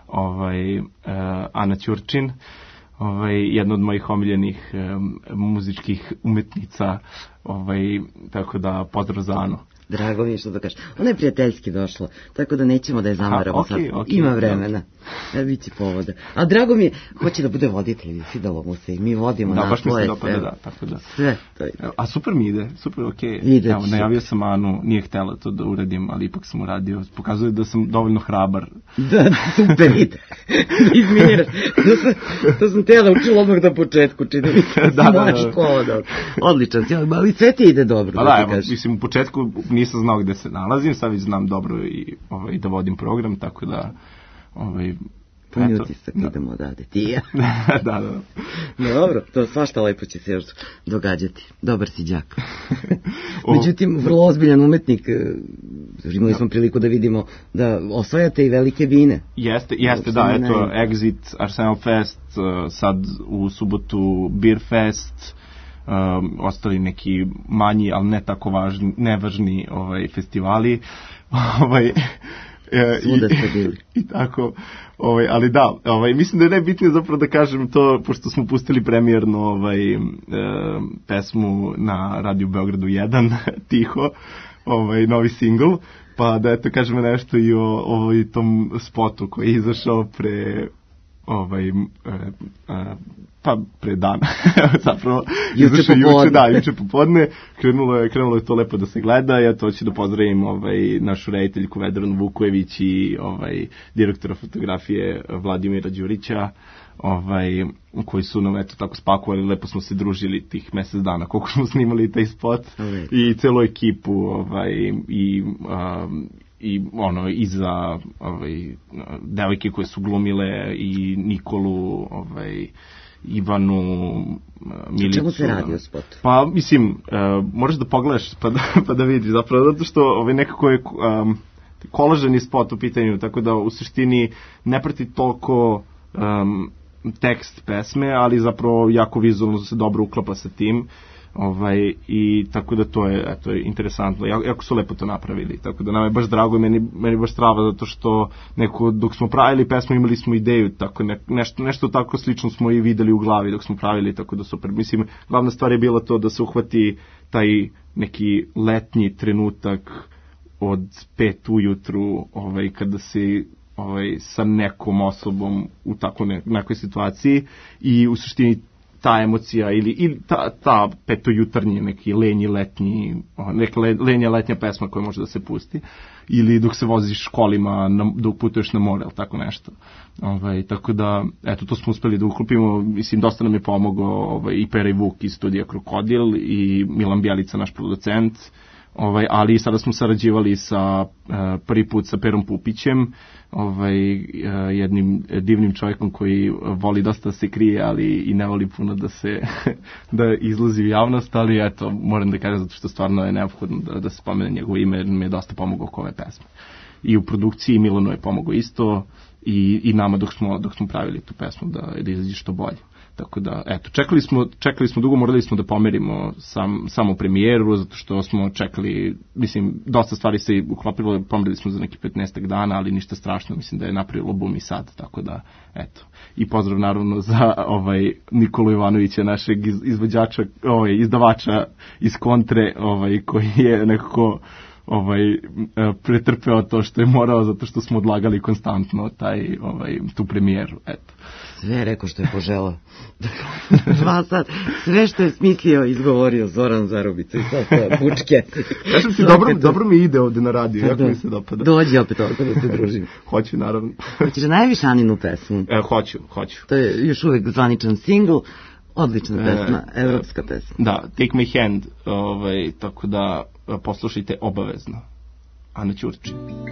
Ana Ćurčin, jedna od mojih omiljenih muzičkih umetnica, tako da pozdrav za Anu. Drago mi je što da kažeš. Ona je prijateljski došla, tako da nećemo da je zamaramo sad. Ima vremena. Biće povoda. A drago mi je, hoće da bude voditelj, svidalo mu se i mi vodimo na baš mi se dopada, da, tako da. Sve to je. A super mi ide, super, okej. Evo, najavio sam Anu, nije htjela to da uradim, ali ipak sam uradio. Pokazuje da sam dovoljno hrabar. Da, super ide. Izmiraš. To sam htjela učila odmah na početku, čini mi se. Da. Škola, da. Odličan si, ali sve ti ide dobro. Pa da, evo, mislim, u početku nisam znao gde se nalazim, sad već znam dobro i da vodim program, tako da punio tisak, idemo odavde, ti i ja. Da. Dobro, to svašta lepo će se još događati. Dobar si đak. Međutim, vrlo ozbiljan umetnik, imali smo priliku da vidimo da osvajate i velike bine. Jeste, da, eto, Exit, Arsenal Fest, sad u subotu Beer Fest, ostali neki manji, ali ne tako važni, nevažni festivali. Svuda ste bili. I tako, ali da, mislim da je najbitnije zapravo da kažem to, pošto smo pustili premijerno pesmu na Radio Beogradu 1, Tiho, novi singl, pa da eto kažemo nešto i o tom spotu koji je izašao pre dana zapravo juče popodne krenulo je to lepo da se gleda. Ja to hoću da pozdravim našu rediteljku Vedranu Vukojević i direktora fotografije Vladimira Đurića, koji su nam eto tako spakovali, lepo smo se družili tih mesec dana koliko smo snimali taj spot i celu ekipu i za devojke koje su glumile i Nikolu, Ivanu, Milicu. Čemu se radi o spotu? Pa mislim, moraš da pogledaš pa da vidiš zapravo, zato što nekako je kolaženi spot u pitanju, tako da u suštini ne prati toliko tekst pesme, ali zapravo jako vizualno se dobro uklapa sa tim. I tako da to je interesantno, jako su lepo to napravili, tako da nam je baš drago, meni baš strava, zato što dok smo pravili pesmu imali smo ideju, tako nešto tako slično smo i videli u glavi dok smo pravili, tako da super. Mislim, glavna stvar je bila to da se uhvati taj neki letnji trenutak od 5 ujutru, kada si sa nekom osobom u tako nekoj situaciji i u suštini ta emocija ili ta petojutarnji neki lenja letnja pesma koja može da se pusti, ili dok se voziš kolima dok putuješ na more ili tako nešto. Tako da eto, to smo uspeli da uklopimo, mislim dosta nam je pomogao i Pera i Vuk iz studija Krokodil i Milan Bjelica, naš producent, ali sada smo sarađivali sa prvi put sa Perom Pupićem, jednim divnim čovjekom koji voli dosta da se krije, ali i ne voli puno da izlazi u javnost, ali eto, moram da kažem zato što stvarno je neophodno da se spomene njegovo ime, jer mi je dosta pomogao oko ove pesme. I u produkciji Milano je pomogao isto i nama dok smo pravili tu pesmu da izađe što bolje. Tako da, eto, čekali smo dugo, morali smo da pomerimo samo premijeru, zato što smo čekali, mislim, dosta stvari se uklopilo, pomerili smo za neki 15 dana, ali ništa strašno, mislim da je napravilo bum i sad, tako da, eto. I pozdrav naravno za Nikolu Ivanovića, našeg izvođača, izdavača iz Kontre, koji je nekako pretrpeo to što je morao, zato što smo odlagali konstantno tu premijeru, eto. Sve je rekao što je poželao. 2 sata. Sve što je smislio, izgovorio Zoran Zarubica i sad bučke. Kažem ti, dobro mi ide ovde na radiju, jako mi se dopada. Dođi opet ovdje da se družim. Hoću, naravno. Hoćeš najviše Aninu pesmu? Hoću. To je još uvijek zvaničan singl, odlična pesma, evropska pesma. Da, Take My Hand, tako da poslušajte obavezno. Ana Ćurči.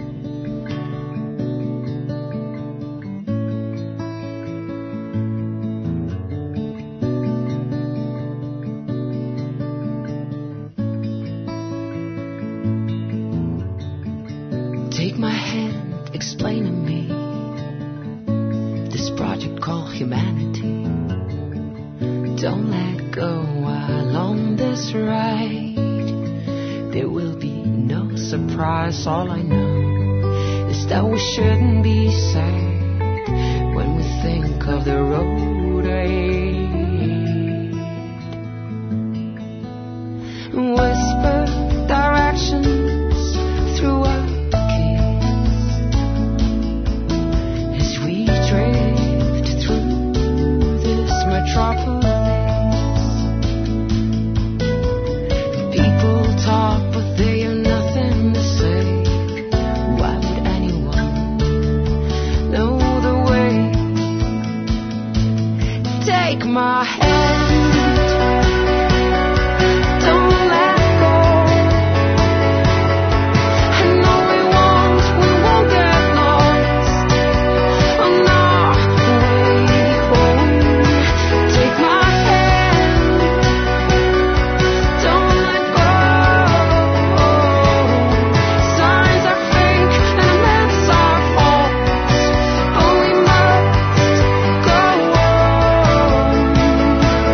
Take my hand, explain to me this project called humanity. Don't let go while on this ride. There will be no surprise. All I know is that we shouldn't be sad when we think of the road ahead. Whisper directions through a metropolis. People talk, but they have nothing to say. Why would anyone know the way? Take my hand. Don't let go. I know we won't get lost on our way home. Take my hand, don't let go. Signs are fake and events are false, but we must go on.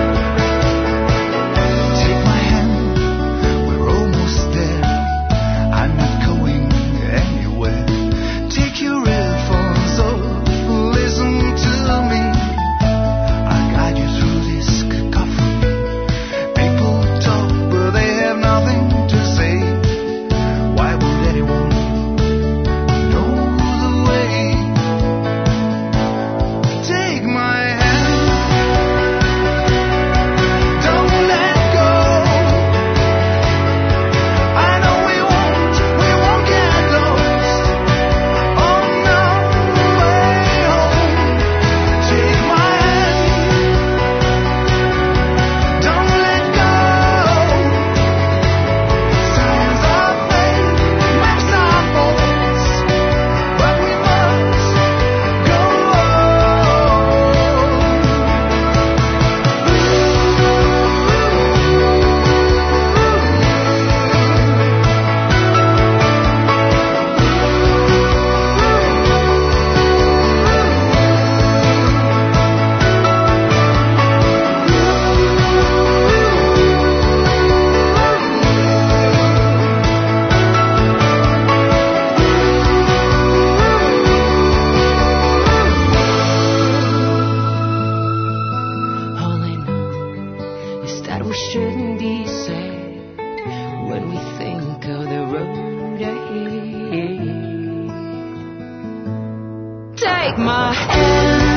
Take my hand.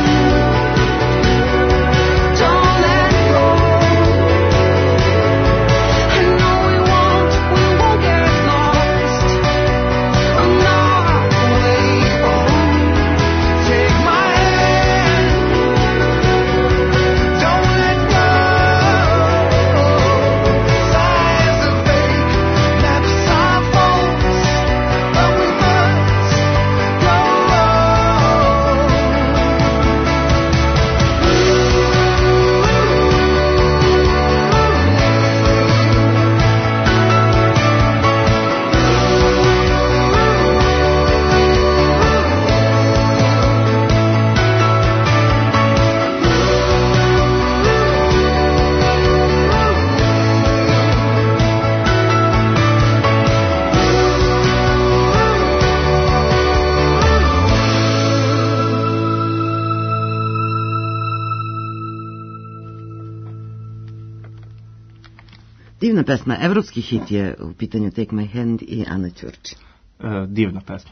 Divna pesma, evropski hit je u pitanju Take My Hand i Ana Ćurčin. Divna pesma.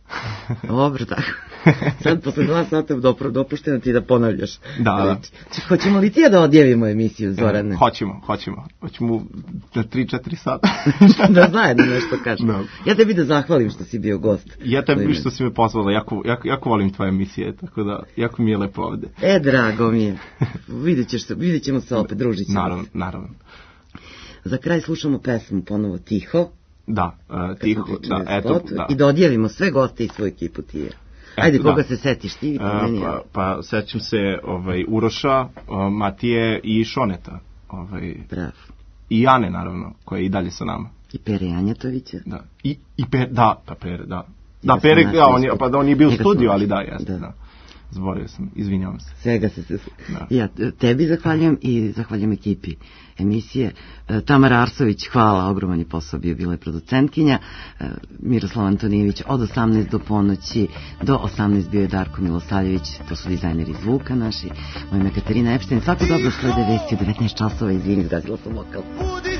Dobro, tako. Sad posle 2 sata dopušteno ti da ponavljaš. Da. Hoćemo li ti da odjavimo emisiju, Zorane? Hoćemo. Hoćemo na 3-4 sata. Da zajedno nešto kažem. No. Ja tebi da zahvalim što si bio gost. Ja tebi što si me pozvala, jako volim tvoje emisije, tako da jako mi je lepo ovde. Drago mi je. Vidjet ćemo se opet, družit ćemo. Naravno. Za kraj slušamo pesmu ponovo Tiho. Da, Tiho. Da. I da odjavimo sve goste i svoju ekipu Tije. Ajde, koga se setiš ti? Pa sećam se Uroša, Matije i Šoneta. Bravo. I Jane, naravno, koja je i dalje sa nama. I Pere Janjatovića. Da. I Pere, da. Da, Pere, on je bio u studiju, ali da, jeste, da. Zborio sam, izvinjavam se. Svega se. Ja tebi zahvaljujem i zahvaljujem ekipi emisije. Tamara Arsović, hvala, ogroman je posao bio, bila je producentkinja. Miroslav Antonijević od 18 do ponoći, do 18 bio je Darko Milosavljević, to su dizajneri zvuka naši. Moje ime Katarina Epšten, svako dobro, slede vesti u 19 časova, izvini, zgazila sam lokal.